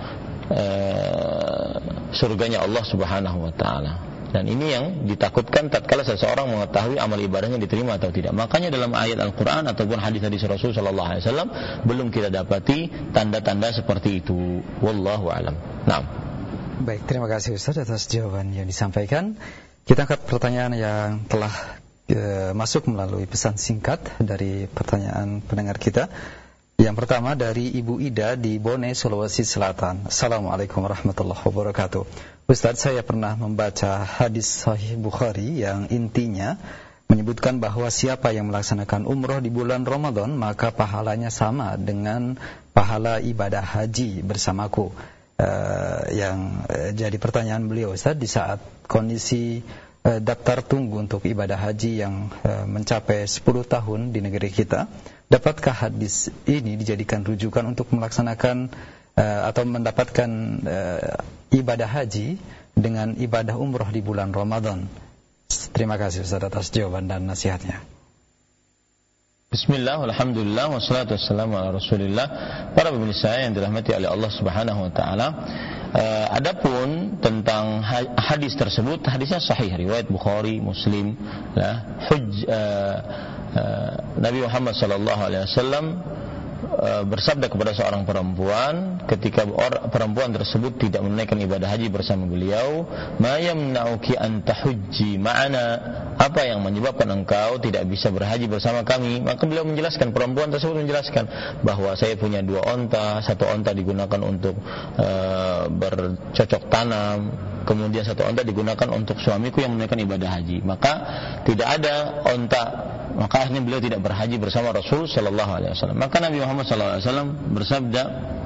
surganya Allah Subhanahu wa taala. Dan ini yang ditakutkan tatkala seseorang mengetahui amal ibadahnya diterima atau tidak. Makanya dalam ayat Al-Quran ataupun hadis-hadis Rasul sallallahu alaihi wasallam belum kita dapati tanda-tanda seperti itu. Wallahu a'lam. Naam. Baik, terima kasih Ustaz atas jawaban yang disampaikan. Kita angkat pertanyaan yang telah masuk melalui pesan singkat dari pertanyaan pendengar kita. Yang pertama dari Ibu Ida di Bone, Sulawesi Selatan. Assalamualaikum warahmatullahi wabarakatuh. Ustaz, saya pernah membaca hadis Sahih Bukhari yang intinya menyebutkan bahwa siapa yang melaksanakan umroh di bulan Ramadan maka pahalanya sama dengan pahala ibadah haji bersamaku. Yang jadi pertanyaan beliau, Ustaz, di saat kondisi daftar tunggu untuk ibadah haji yang mencapai 10 tahun di negeri kita, dapatkah hadis ini dijadikan rujukan untuk melaksanakan atau mendapatkan ibadah haji dengan ibadah umroh di bulan Ramadan? Terima kasih Ustaz atas jawaban dan nasihatnya. Bismillah, alhamdulillah, wassalatu wassalamu ala rasulillah. Para pemirsa yang dirahmati oleh Allah Subhanahu wa ta'ala, adapun tentang hadis tersebut, hadisnya sahih, riwayat Bukhari, Muslim ya. Nabi Muhammad sallallahu alaihi wasallam bersabda kepada seorang perempuan ketika perempuan tersebut tidak menunaikan ibadah haji bersama beliau, ma yamna'uki an tahujji ma'ana, apa yang menyebabkan engkau tidak bisa berhaji bersama kami? Maka beliau menjelaskan, perempuan tersebut menjelaskan bahwa saya punya 2 onta, 1 onta digunakan untuk bercocok tanam, kemudian 1 onta digunakan untuk suamiku yang menunaikan ibadah haji. Maka tidak ada onta, maka akhirnya beliau tidak berhaji bersama Rasul sallallahu alaihi wasallam. Maka Nabi Muhammad sallallahu alaihi wasallam bersabda,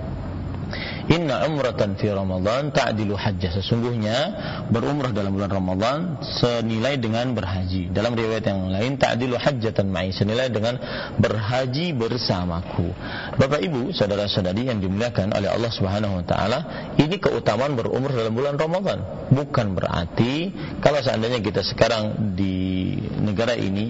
inna umratan fi Ramadan ta'dilu hajjah, sesungguhnya berumrah dalam bulan Ramadan senilai dengan berhaji. Dalam riwayat yang lain, ta'dilu hajjatan ma'i, senilai dengan berhaji bersamaku. Bapak Ibu, saudara-saudari yang dimuliakan oleh Allah Subhanahu wa taala, ini keutamaan berumrah dalam bulan Ramadan. Bukan berarti kalau seandainya kita sekarang di negara ini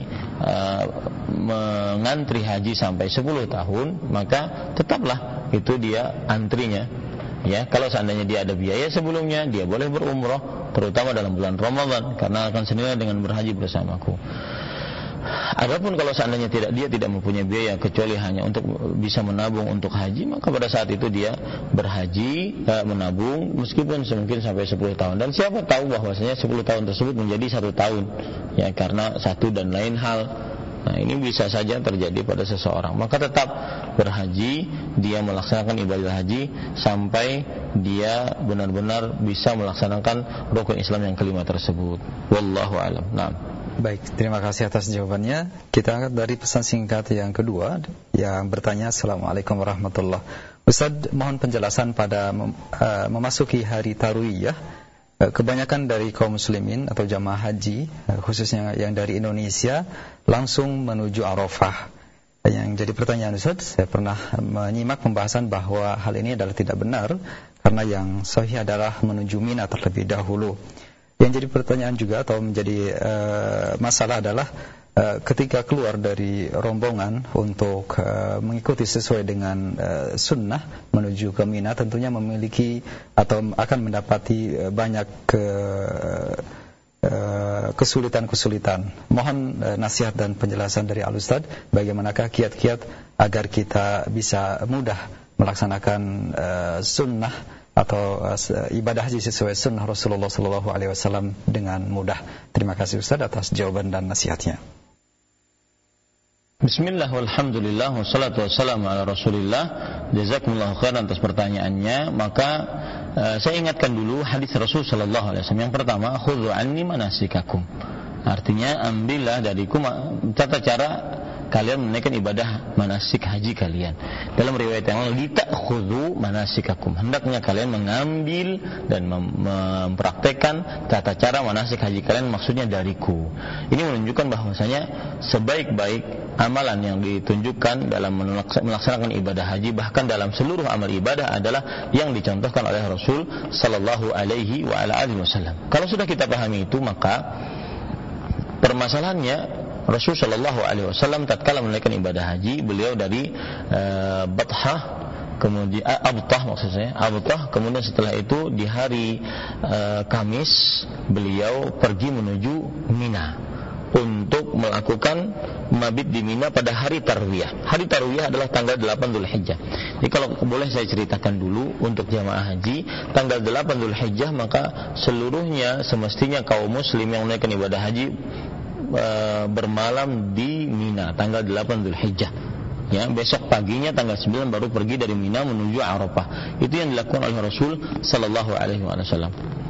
mengantri haji sampai 10 tahun, maka tetaplah itu dia antrinya. Ya, kalau seandainya dia ada biaya sebelumnya, dia boleh berumrah, terutama dalam bulan Ramadan, karena akan senilai dengan berhaji bersamaku. Adapun kalau seandainya dia tidak mempunyai biaya kecuali hanya untuk bisa menabung untuk haji, maka pada saat itu dia berhaji, menabung meskipun mungkin sampai 10 tahun. Dan siapa tahu bahwasanya 10 tahun tersebut menjadi 1 tahun, ya, karena satu dan lain hal. Nah, ini bisa saja terjadi pada seseorang. Maka tetap berhaji, dia melaksanakan ibadah haji sampai dia benar-benar bisa melaksanakan rukun Islam yang kelima tersebut. Wallahu a'lam. Nah. Baik, terima kasih atas jawabannya. Kita angkat dari pesan singkat yang kedua yang bertanya, Assalamualaikum warahmatullahi wabarakatuh. Ustaz, mohon penjelasan pada memasuki hari Tarwiyah. Kebanyakan dari kaum muslimin atau jamaah haji, khususnya yang dari Indonesia, langsung menuju Arafah. Yang jadi pertanyaan Ustaz, saya pernah menyimak pembahasan bahwa hal ini adalah tidak benar, karena yang sahih adalah menuju Mina terlebih dahulu. Yang jadi pertanyaan juga atau menjadi masalah adalah ketika keluar dari rombongan untuk mengikuti sesuai dengan sunnah menuju ke Mina, tentunya memiliki atau akan mendapati banyak kesulitan-kesulitan. Mohon nasihat dan penjelasan dari Al-Ustadz, bagaimanakah kiat-kiat agar kita bisa mudah melaksanakan sunnah atau ibadah haji sesuai sunnah Rasulullah SAW dengan mudah. Terima kasih Ustadz atas jawaban dan nasihatnya. Bismillah, walhamdulillah, wassalatu wassalamu ala rasulillah. Jazakumullahu khairan atas pertanyaannya. Maka saya ingatkan dulu hadis Rasul sallallahu alaihi wasallam. Yang pertama, khudhu anni manasikakum. Artinya, ambillah dariku tata cara kalian menunaikan ibadah manasik haji kalian. Dalam riwayat yang lain, litakhudhu manasikakum. Hendaknya kalian mengambil dan mempraktekkan tata cara manasik haji kalian, maksudnya dariku. Ini menunjukkan bahwasanya sebaik-baik amalan yang ditunjukkan dalam melaksanakan ibadah haji, bahkan dalam seluruh amal ibadah, adalah yang dicontohkan oleh Rasul sallallahu alaihi wa ala alihi wasallam. Kalau sudah kita pahami itu, maka permasalahannya Rasul sallallahu alaihi wasallam tatkala menunaikan ibadah haji, beliau dari Bathah, kemudian Abtah, kemudian setelah itu di hari Kamis beliau pergi menuju Mina untuk melakukan mabit di Mina pada hari Tarwiyah. Hari Tarwiyah adalah tanggal 8 Dzulhijjah. Jadi kalau boleh saya ceritakan dulu untuk jamaah haji, tanggal 8 Dzulhijjah maka seluruhnya semestinya kaum muslim yang menunaikan ibadah haji bermalam di Mina tanggal 8 Dzulhijjah. Ya, besok paginya tanggal 9 baru pergi dari Mina menuju Arafah. Itu yang dilakukan oleh Rasul sallallahu alaihi wasallam.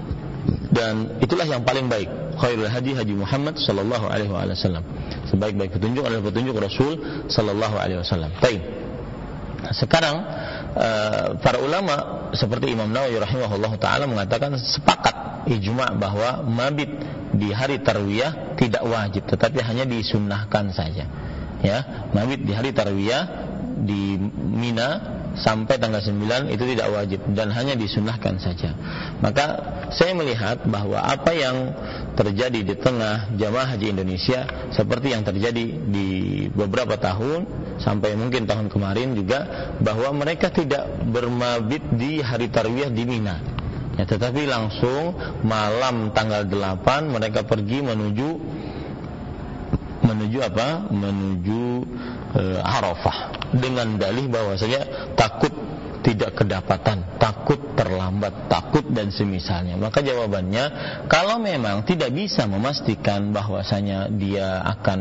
Dan itulah yang paling baik. Khairul hadi hadi Muhammad sallallahu alaihi wasallam. Sebaik-baik petunjuk adalah petunjuk Rasul sallallahu alaihi wasallam. Baik. Sekarang para ulama seperti Imam Nawawi rahimahullahu taala mengatakan sepakat ijma' bahwa mabit di hari Tarwiyah tidak wajib, tetapi hanya disunnahkan saja. Ya, mabit di hari Tarwiyah di Mina sampai tanggal 9 itu tidak wajib dan hanya disunnahkan saja. Maka saya melihat bahwa apa yang terjadi di tengah jamaah haji Indonesia seperti yang terjadi di beberapa tahun sampai mungkin tahun kemarin juga, bahwa mereka tidak bermabit di hari Tarwiyah di Mina, ya, tetapi langsung malam tanggal 8 mereka pergi menuju Arafah dengan dalih bahwasanya takut tidak kedapatan, takut terlambat, takut dan semisalnya. Maka jawabannya, kalau memang tidak bisa memastikan bahwasanya dia akan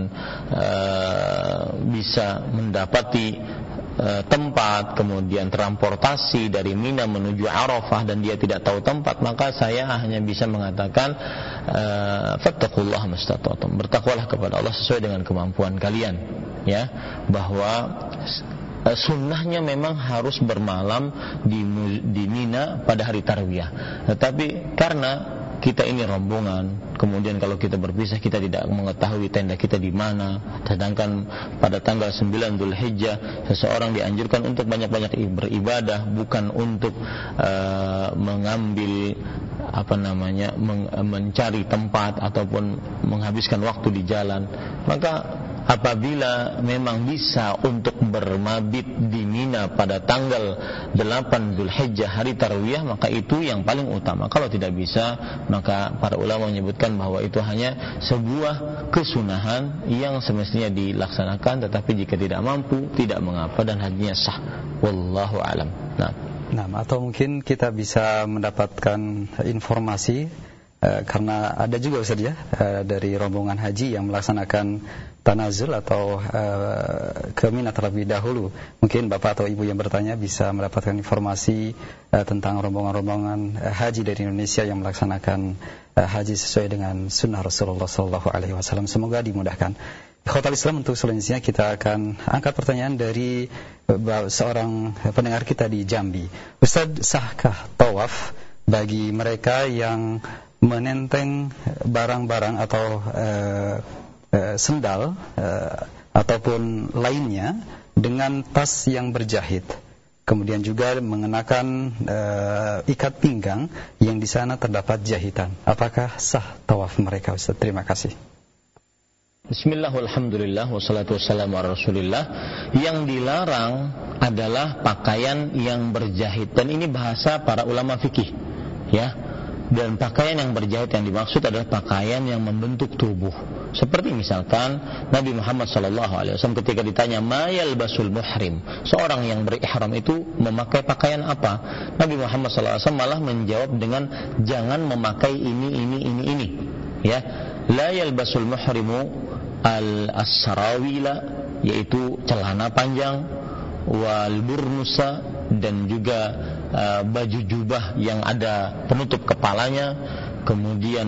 bisa mendapati tempat, kemudian transportasi dari Mina menuju Arafah dan dia tidak tahu tempat, maka saya hanya bisa mengatakan fattaqullaha mastata'tum, bertakwalah kepada Allah sesuai dengan kemampuan kalian, ya, bahwa sunnahnya memang harus bermalam di Mina pada hari Tarwiyah. Tetapi karena kita ini rombongan, kemudian kalau kita berpisah kita tidak mengetahui tenda kita di mana, sedangkan pada tanggal 9 Dzulhijjah seseorang dianjurkan untuk banyak-banyak beribadah, bukan untuk mengambil mencari tempat ataupun menghabiskan waktu di jalan. Maka apabila memang bisa untuk bermabit di Mina pada tanggal 8 Dzulhijjah hari Tarwiyah, maka itu yang paling utama. Kalau tidak bisa, maka para ulama menyebutkan bahwa itu hanya sebuah kesunahan yang semestinya dilaksanakan, tetapi jika tidak mampu, tidak mengapa dan hajinya sah. Wallahu alam. Nah, atau mungkin kita bisa mendapatkan informasi karena ada juga Ustaz ya dari rombongan haji yang melaksanakan tanazul atau ke Mina terlebih dahulu. Mungkin Bapak atau Ibu yang bertanya bisa mendapatkan informasi tentang rombongan-rombongan haji dari Indonesia yang melaksanakan haji sesuai dengan sunnah Rasulullah SAW. Semoga dimudahkan. Khotal Islam, untuk selanjutnya kita akan angkat pertanyaan dari seorang pendengar kita di Jambi. Ustaz, sahkah tawaf bagi mereka yang menenteng barang-barang atau sendal ataupun lainnya dengan tas yang berjahit, kemudian juga mengenakan ikat pinggang yang di sana terdapat jahitan? Apakah sah tawaf mereka, Ustaz? Terima kasih. Bismillah, walhamdulillah, wassalatu wassalamu ala rasulillah. Yang dilarang adalah pakaian yang berjahit, dan ini bahasa para ulama fikih, ya. Dan pakaian yang berjahit yang dimaksud adalah pakaian yang membentuk tubuh. Seperti misalkan Nabi Muhammad SAW ketika ditanya mayal basul muhrim, seorang yang berihram itu memakai pakaian apa? Nabi Muhammad SAW malah menjawab dengan jangan memakai ini. Ya, la yalbasul muhrimu al-sarawila, yaitu celana panjang, wal burnusa, dan juga baju jubah yang ada penutup kepalanya, kemudian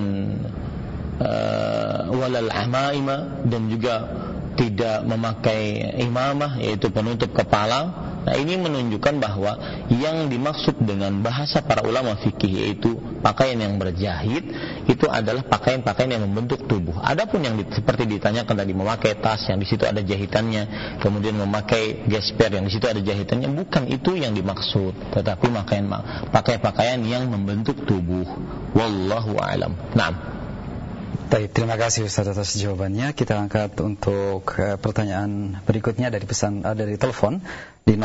walal amaima, dan juga tidak memakai imamah, yaitu penutup kepala. Nah, ini menunjukkan bahwa yang dimaksud dengan bahasa para ulama fikih yaitu pakaian yang berjahit itu adalah pakaian-pakaian yang membentuk tubuh. Adapun yang seperti ditanyakan tadi, memakai tas yang di situ ada jahitannya, kemudian memakai gesper yang di situ ada jahitannya, bukan itu yang dimaksud, tetapi pakai pakaian yang membentuk tubuh. Wallahu a'lam. Naam. Baik, terima kasih Ustaz atas jawabannya. Kita angkat untuk pertanyaan berikutnya dari telepon di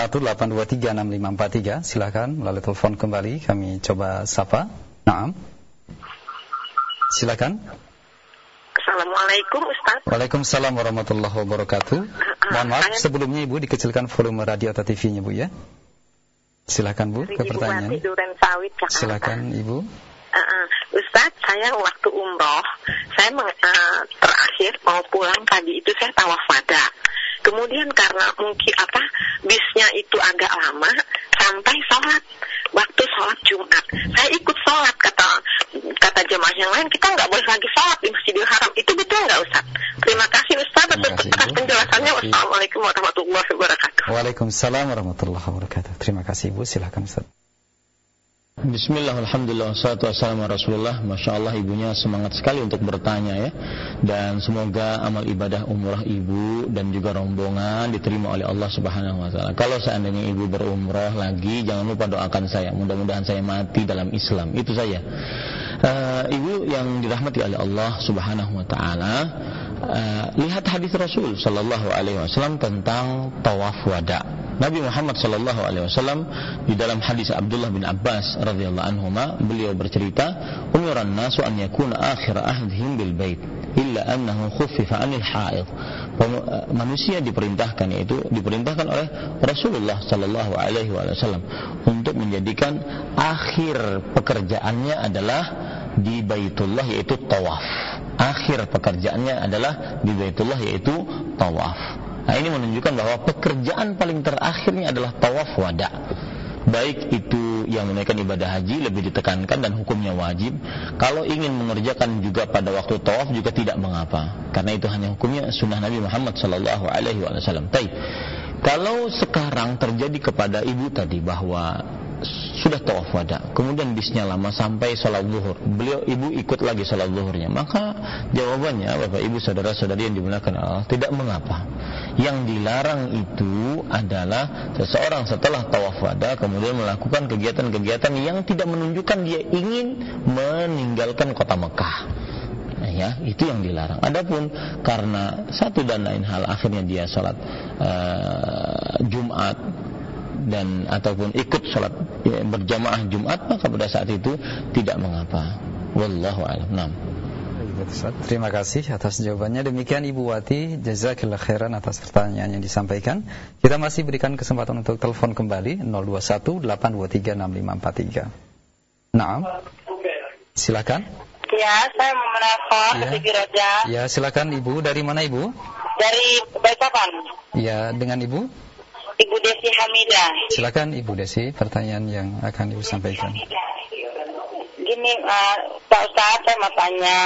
0218236543. Silakan melalui telepon kembali kami coba sapa. Naam. Silakan. Assalamualaikum Ustaz. Waalaikumsalam warahmatullahi wabarakatuh. Mohon maaf sebelumnya Ibu dikecilkan volume radio atau TV-nya Bu ya. Silakan Bu ke pertanyaan. Silakan Ibu. Ustaz, saya waktu umroh, saya terakhir mau pulang tadi itu saya tawaf wada. Kemudian karena mungkin bisnya itu agak lama sampai sholat. Waktu sholat Jumat, saya ikut sholat, kata jemaah yang lain kita nggak boleh lagi sholat di Masjidil Haram. Itu betul nggak Ustaz? Terima kasih Ustaz atas penjelasannya. Wassalamualaikum warahmatullahi wabarakatuh. Waalaikumsalam warahmatullahi wabarakatuh. Terima kasih Ibu. Silakan Ustaz. Bismillah, alhamdulillah, wassalatu wassalamu ala Rasulullah. Masya Allah, ibunya semangat sekali untuk bertanya ya. Dan semoga amal ibadah umrah ibu dan juga rombongan diterima oleh Allah Subhanahu wa ta'ala. Kalau seandainya ibu berumrah lagi, jangan lupa doakan saya, mudah-mudahan saya mati dalam Islam. Itu saja. Ibu yang dirahmati oleh Allah Subhanahu wa ta'ala, lihat hadis Rasul sallallahu alaihi wasallam tentang tawaf wada. Nabi Muhammad sallallahu alaihi wasallam di dalam hadis Abdullah bin Abbas radhiyallahu anhuma, beliau bercerita, umiran nasu an yakuna akhir ahdihim bil bait illa annahu khuffifa anil haid. Manusia diperintahkan oleh Rasulullah sallallahu alaihi wasallam untuk menjadikan akhir pekerjaannya adalah di Baitullah, yaitu tawaf. Akhir pekerjaannya adalah di Baitullah, yaitu tawaf. Nah, ini menunjukkan bahwa pekerjaan paling terakhirnya adalah tawaf wada. Baik itu yang menunaikan ibadah haji lebih ditekankan dan hukumnya wajib. Kalau ingin mengerjakan juga pada waktu tawaf juga tidak mengapa, karena itu hanya hukumnya sunnah Nabi Muhammad sallallahu alaihi wasallam. Baik. Kalau sekarang terjadi kepada ibu tadi bahwa sudah tawaf wada, kemudian bisnya lama sampai sholat zuhur, ibu ikut lagi sholat zuhurnya, maka jawabannya Bapak Ibu saudara-saudari yang dimuliakan Allah, tidak mengapa. Yang dilarang itu adalah seseorang setelah tawaf wada kemudian melakukan kegiatan-kegiatan yang tidak menunjukkan dia ingin meninggalkan kota Mekah. Ya, itu yang dilarang. Adapun karena satu dan lain hal akhirnya dia sholat Jumat dan ataupun ikut sholat berjamaah Jumat, maka pada saat itu tidak mengapa. Wallahu a'lam. Naam. Terima kasih atas jawabannya. Demikian Ibu Wati, jazakillah khairan atas pertanyaan yang disampaikan. Kita masih berikan kesempatan untuk telepon kembali 0218236543. Naam. Silakan. Ya, saya mau menelpon ke TV Roja. Ya, silakan Ibu. Dari mana Ibu? Dari Balikpapan. Ya, dengan Ibu? Ibu Desi Hamidah. Silakan Ibu Desi, pertanyaan yang akan Ibu sampaikan. Gini, Pak Ustaz, saya mau tanya.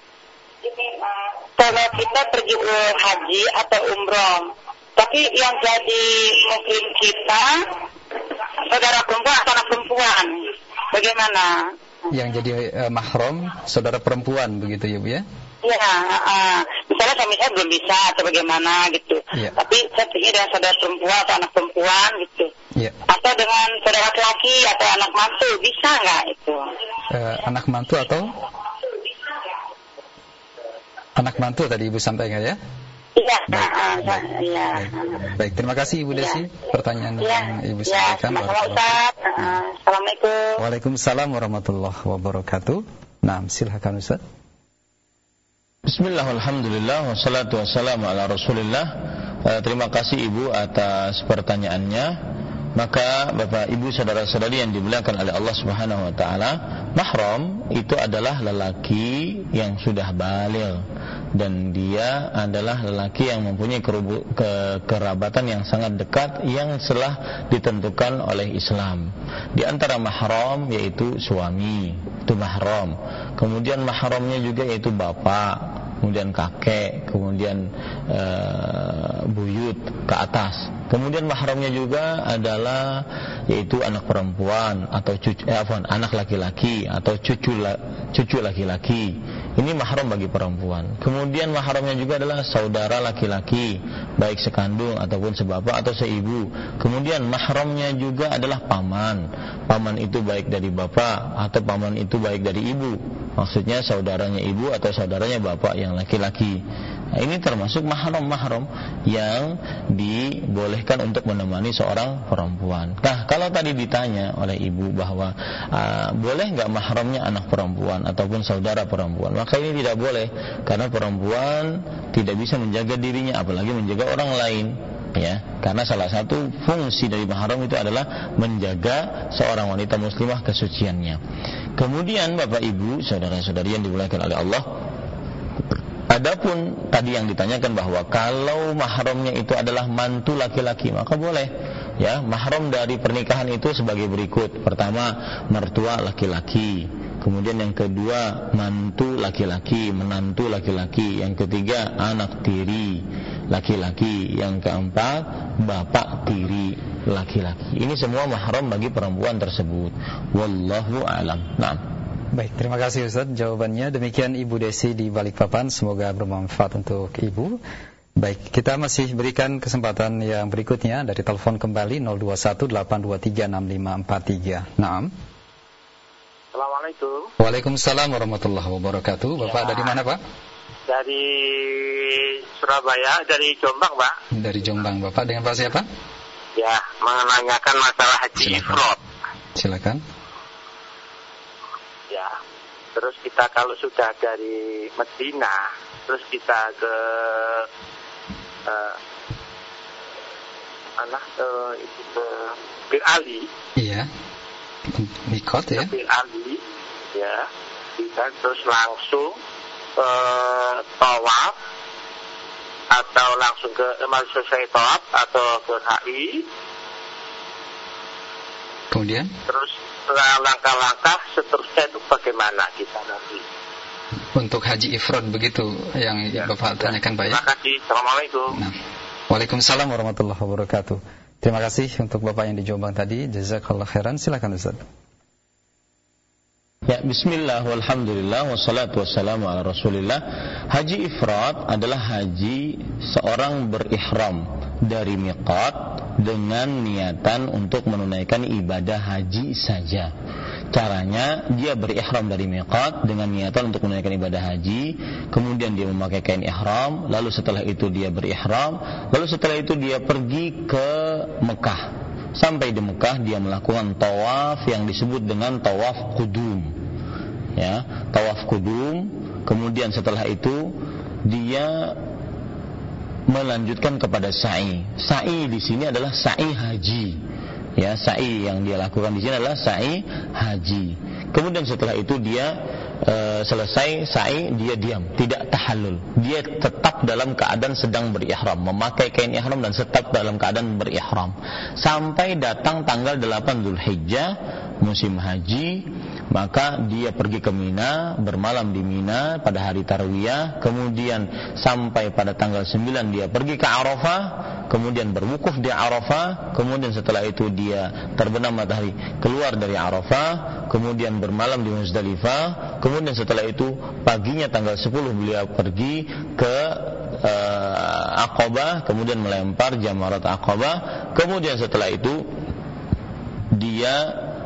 Kalau kita pergi haji atau umroh, tapi yang jadi muhrim kita saudara perempuan atau anak perempuan, bagaimana? Yang jadi mahram saudara perempuan begitu ya Bu ya? Ya, misalnya suami saya belum bisa atau bagaimana gitu. Ya. Tapi saya pergi dengan saudara perempuan atau anak perempuan gitu. Ya. Atau dengan saudara laki atau anak mantu, bisa nggak itu? Anak mantu atau? Anak mantu tadi Ibu sampaikan ya? Iya. Iya. Baik, terima kasih Ibu Desi pertanyaan yang Ibu Ya, sampaikan. Ustaz. Assalamualaikum. Waalaikumsalam warahmatullahi wabarakatuh. Nah, silakan Ustaz. Bismillah, alhamdulillah, wassalatu wassalamu ala rasulillah. Terima kasih Ibu atas pertanyaannya. Maka Bapak Ibu saudara-saudari yang dimuliakan oleh Allah Subhanahu wa taala, mahram itu adalah lelaki yang sudah baligh dan dia adalah lelaki yang mempunyai kerabatan yang sangat dekat yang telah ditentukan oleh Islam. Di antara mahram yaitu suami, itu mahram. Kemudian mahramnya juga yaitu bapak, kemudian kakek, kemudian buyut ke atas. Kemudian mahramnya juga adalah yaitu anak perempuan atau anak laki-laki atau cucu laki-laki. Ini mahram bagi perempuan. Kemudian mahramnya juga adalah saudara laki-laki, baik sekandung ataupun sebapak atau seibu. Kemudian mahramnya juga adalah paman. Paman itu baik dari bapak atau paman itu baik dari ibu. Maksudnya saudaranya ibu atau saudaranya bapak yang laki-laki. Nah, ini termasuk mahram-mahram yang dibolehkan untuk menemani seorang perempuan. Nah, kalau tadi ditanya oleh ibu bahwa boleh nggak mahramnya anak perempuan ataupun saudara perempuan, maka ini tidak boleh karena perempuan tidak bisa menjaga dirinya, apalagi menjaga orang lain. Ya, karena salah satu fungsi dari mahram itu adalah menjaga seorang wanita muslimah kesuciannya. Kemudian Bapak Ibu, saudara-saudari yang dimuliakan oleh Allah, adapun tadi yang ditanyakan bahwa kalau mahramnya itu adalah mantu laki-laki, maka boleh. Ya, mahram dari pernikahan itu sebagai berikut. Pertama, mertua laki-laki. Kemudian yang kedua, mantu laki-laki, menantu laki-laki. Yang ketiga, anak tiri laki-laki. Yang keempat, bapak tiri laki-laki. Ini semua mahram bagi perempuan tersebut. Wallahu a'lam. Nah. Baik, terima kasih Ustaz jawabannya. Demikian Ibu Desi di Balikpapan, semoga bermanfaat untuk Ibu. Baik, kita masih berikan kesempatan yang berikutnya dari telepon kembali 0218236543. Naam. Assalamualaikum. Waalaikumsalam warahmatullahi wabarakatuh. Bapak dari mana, Pak? Dari Surabaya, dari Jombang, Pak. Dari Jombang, Bapak dengan Pak siapa? Ya, menanyakan masalah haji ifrad. Silakan. Ya, terus kita kalau sudah dari Medina, terus kita ke Bir Ali. Iya. Mikot ya. Bir Ali, ya. Kita terus langsung tawaf atau langsung ke selesai tawaf atau ke HI. Kemudian? Terus langkah-langkah seterusnya itu bagaimana kita nanti? Untuk haji ifrad begitu yang Bapak tanyakan, Pak ya. Terima kasih. Assalamualaikum. Nah. Waalaikumsalam warahmatullahi wabarakatuh. Terima kasih untuk Bapak yang di Jombang tadi. Jazakallah khairan. Silakan Ustaz. Ya, bismillah walhamdulillah wassalatu wassalamu ala rasulillah. Haji ifrad adalah haji seorang berihram dari miqat dengan niatan untuk menunaikan ibadah haji saja. Caranya dia berihram dari miqat dengan niatan untuk menunaikan ibadah haji, kemudian dia memakai kain ihram, lalu setelah itu dia berihram, lalu setelah itu dia pergi ke Mekah. Sampai di Mekah dia melakukan tawaf yang disebut dengan tawaf qudum. Ya, tawaf qudum. Kemudian setelah itu dia melanjutkan kepada sa'i. Sa'i di sini adalah sa'i haji. Ya, sa'i yang dia lakukan di sini adalah sa'i haji. Kemudian setelah itu dia selesai sa'i, dia diam, tidak tahallul. Dia tetap dalam keadaan sedang berihram, memakai kain ihram dan tetap dalam keadaan berihram sampai datang tanggal 8 Zulhijjah musim haji. Maka dia pergi ke Mina, bermalam di Mina pada hari Tarwiyah, kemudian sampai pada tanggal 9 dia pergi ke Arafah, kemudian berwukuf di Arafah, kemudian setelah itu dia terbenam matahari keluar dari Arafah, kemudian bermalam di Muzdalifah, kemudian setelah itu paginya tanggal 10 beliau pergi ke Aqabah, kemudian melempar jamarat Aqabah, kemudian setelah itu dia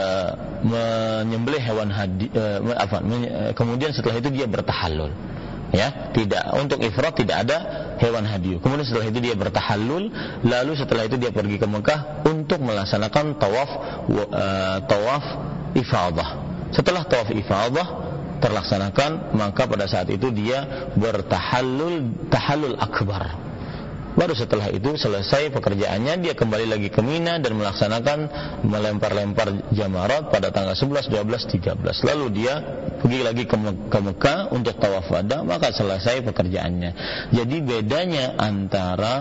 menyembelih hewan kemudian setelah itu dia bertahallul. Ya, tidak, untuk ifrad tidak ada hewan hadiyu. Kemudian setelah itu dia bertahallul, lalu setelah itu dia pergi ke Mekah untuk melaksanakan tawaf ifadah. Setelah tawaf ifadah terlaksanakan, maka pada saat itu dia tahallul akbar. Baru setelah itu selesai pekerjaannya, dia kembali lagi ke Mina dan melaksanakan melempar-lempar jamarat pada tanggal 11, 12, 13. Lalu dia pergi lagi ke Mekah untuk tawaf wada, maka selesai pekerjaannya. Jadi bedanya antara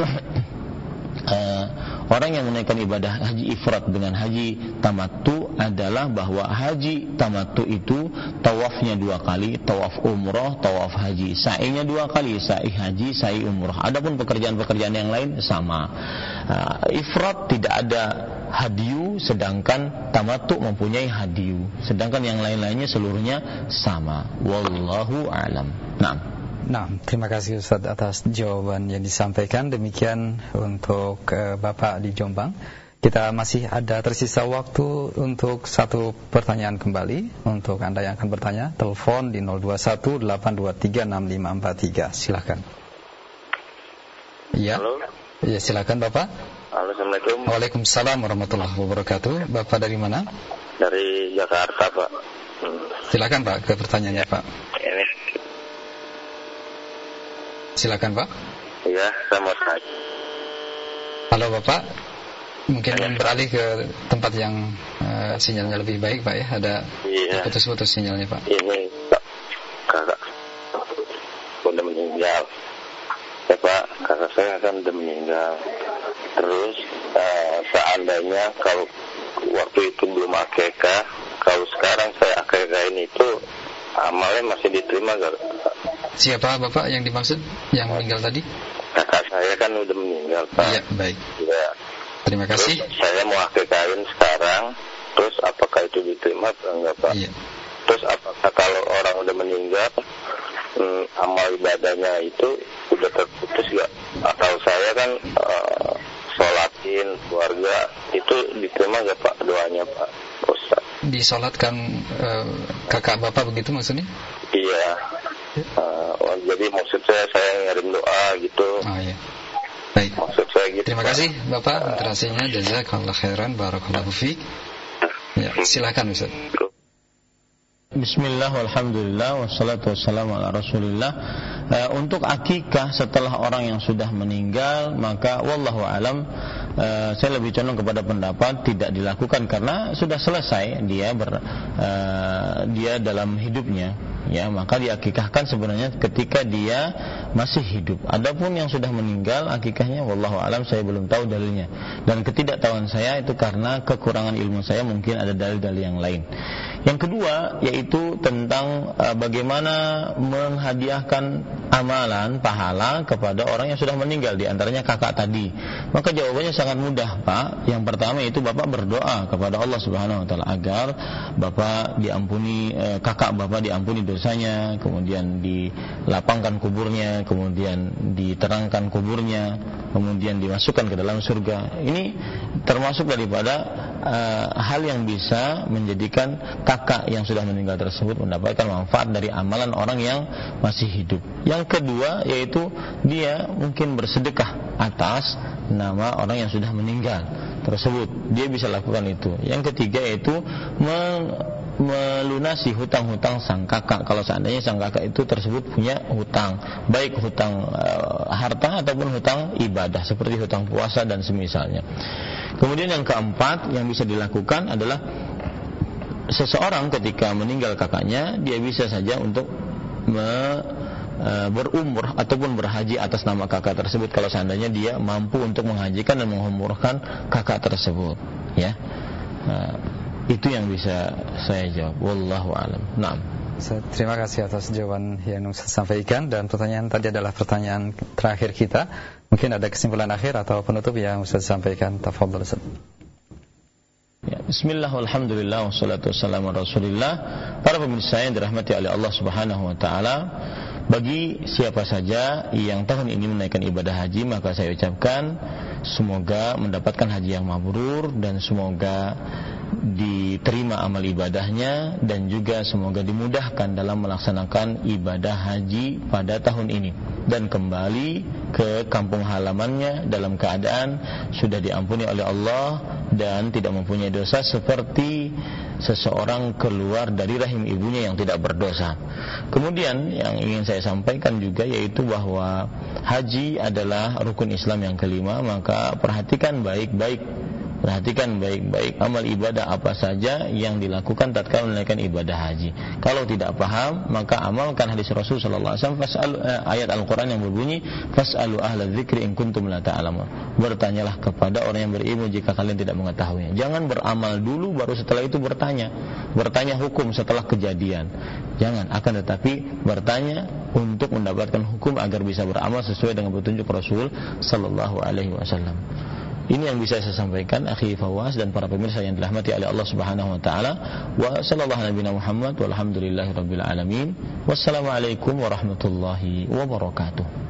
orang yang menaikkan ibadah haji ifrad dengan haji tamattu adalah bahwa haji tamattu itu tawafnya 2 kali, tawaf umrah, tawaf haji, sa'inya 2 kali, sa'i haji, sa'i umrah. Adapun pekerjaan-pekerjaan yang lain sama. Ifrad tidak ada hadiyu, sedangkan tamattu mempunyai hadiyu, sedangkan yang lain-lainnya seluruhnya sama. Wallahu a'lam. Nah, terima kasih Ustaz atas jawaban yang disampaikan. Demikian untuk Bapak di Jombang. Kita masih ada tersisa waktu untuk satu pertanyaan kembali. Untuk Anda yang akan bertanya, telepon di 0218236543. Silakan. Iya. Halo. Ya, silakan Bapak. Halo, Assalamualaikum. Waalaikumsalam warahmatullahi wabarakatuh. Bapak dari mana? Dari Jakarta, Pak. Silakan Pak, ke pertanyaannya Pak. Ini. Silakan Pak. Iya, saya mau tanya. Halo Bapak. Mungkin beralih ke tempat yang sinyalnya lebih baik Pak ya. Ada putus-putus sinyalnya Pak. Ini Pak, kakak udah meninggal. Ya Pak, kakak saya kan udah meninggal. Terus seandainya kalau waktu itu belum akikah, kalau sekarang saya akikahin itu amalnya masih diterima gak? Siapa Bapak yang dimaksud yang meninggal tadi? Kakak saya kan udah meninggal Pak. Iya, baik. Ya. Terima kasih. Terus saya mau akikahin sekarang, terus apakah itu diterima atau enggak Pak? Iya. Terus apakah kalau orang udah meninggal, amal ibadahnya itu udah terputus gak? Atau saya kan sholatin keluarga, itu diterima gak Pak doanya Pak Ustaz? Disolatkan kakak Bapak begitu maksudnya? Iya. Jadi maksud saya ngirim doa gitu. Oh iya. Baik. Maksud saya gitu. Terima kasih Bapak interaksinya. Jazakallahu khairan, barakallahu fiik. Ya, silakan Ustaz. Bismillah, walhamdulillah, wassalatu wassalamu ala rasulillah. Untuk akikah setelah orang yang sudah meninggal, maka wallahu alam, saya lebih condong kepada pendapat tidak dilakukan karena sudah selesai dia dalam hidupnya, ya, maka diakikahkan sebenarnya ketika dia masih hidup. Adapun yang sudah meninggal, akikahnya wallahu alam saya belum tahu dalilnya, dan ketidaktahuan saya itu karena kekurangan ilmu saya, mungkin ada dalil-dalil yang lain. Yang kedua yaitu tentang bagaimana menghadiahkan amalan pahala kepada orang yang sudah meninggal, di antaranya kakak tadi. Maka jawabannya sangat mudah Pak. Yang pertama itu Bapak berdoa kepada Allah Subhanahu wa taala agar Bapak diampuni, kakak Bapak diampuni dosanya, kemudian dilapangkan kuburnya, kemudian diterangkan kuburnya, kemudian dimasukkan ke dalam surga. Ini termasuk daripada hal yang bisa menjadikan kakak yang sudah meninggal tersebut mendapatkan manfaat dari amalan orang yang masih hidup. Yang kedua yaitu dia mungkin bersedekah atas nama orang yang sudah meninggal tersebut, dia bisa lakukan itu. Yang ketiga yaitu melunasi hutang-hutang sang kakak, kalau seandainya sang kakak itu tersebut punya hutang, baik hutang harta ataupun hutang ibadah seperti hutang puasa dan semisalnya. Kemudian yang keempat yang bisa dilakukan adalah seseorang ketika meninggal kakaknya, dia bisa saja untuk berumrah ataupun berhaji atas nama kakak tersebut kalau seandainya dia mampu untuk menghajikan dan mengumrahkan kakak tersebut, ya. Itu yang bisa saya jawab. Wallahu a'lam. Naam. Terima kasih atas jawaban yang Ustaz sampaikan, dan pertanyaan tadi adalah pertanyaan terakhir kita. Mungkin ada kesimpulan akhir atau penutup yang Ustaz sampaikan. Tafadhol Ustaz. Ya, bismillah, walhamdulillah, wassalatu wassalamu ala rasulillah. Para pemirsa yang dirahmati oleh Allah Subhanahu wa taala, bagi siapa saja yang tahun ini menaikkan ibadah haji, maka saya ucapkan semoga mendapatkan haji yang mabrur, dan semoga diterima amal ibadahnya dan juga semoga dimudahkan dalam melaksanakan ibadah haji pada tahun ini dan kembali ke kampung halamannya dalam keadaan sudah diampuni oleh Allah dan tidak mempunyai dosa seperti seseorang keluar dari rahim ibunya yang tidak berdosa. Kemudian yang ingin saya sampaikan juga yaitu bahwa haji adalah rukun Islam yang kelima, maka perhatikan baik-baik amal ibadah apa saja yang dilakukan tatkala menunaikan ibadah haji. Kalau tidak paham, maka amalkan hadis Rasul sallallahu alaihi wasallam, ayat Al-Qur'an yang berbunyi fas'alu ahla dzikri in kuntum la ta'lamun. Bertanyalah kepada orang yang berilmu jika kalian tidak mengetahuinya. Jangan beramal dulu baru setelah itu bertanya hukum setelah kejadian. Jangan, akan tetapi bertanya untuk mendapatkan hukum agar bisa beramal sesuai dengan petunjuk Rasul sallallahu alaihi wasallam. Ini yang bisa saya sampaikan, akhi Fawaz dan para pemirsa yang dirahmati oleh Allah Subhanahu wa taala. Wa sallallahu nabiyana Muhammad walhamdulillahirabbil alamin. Wassalamualaikum warahmatullahi wabarakatuh.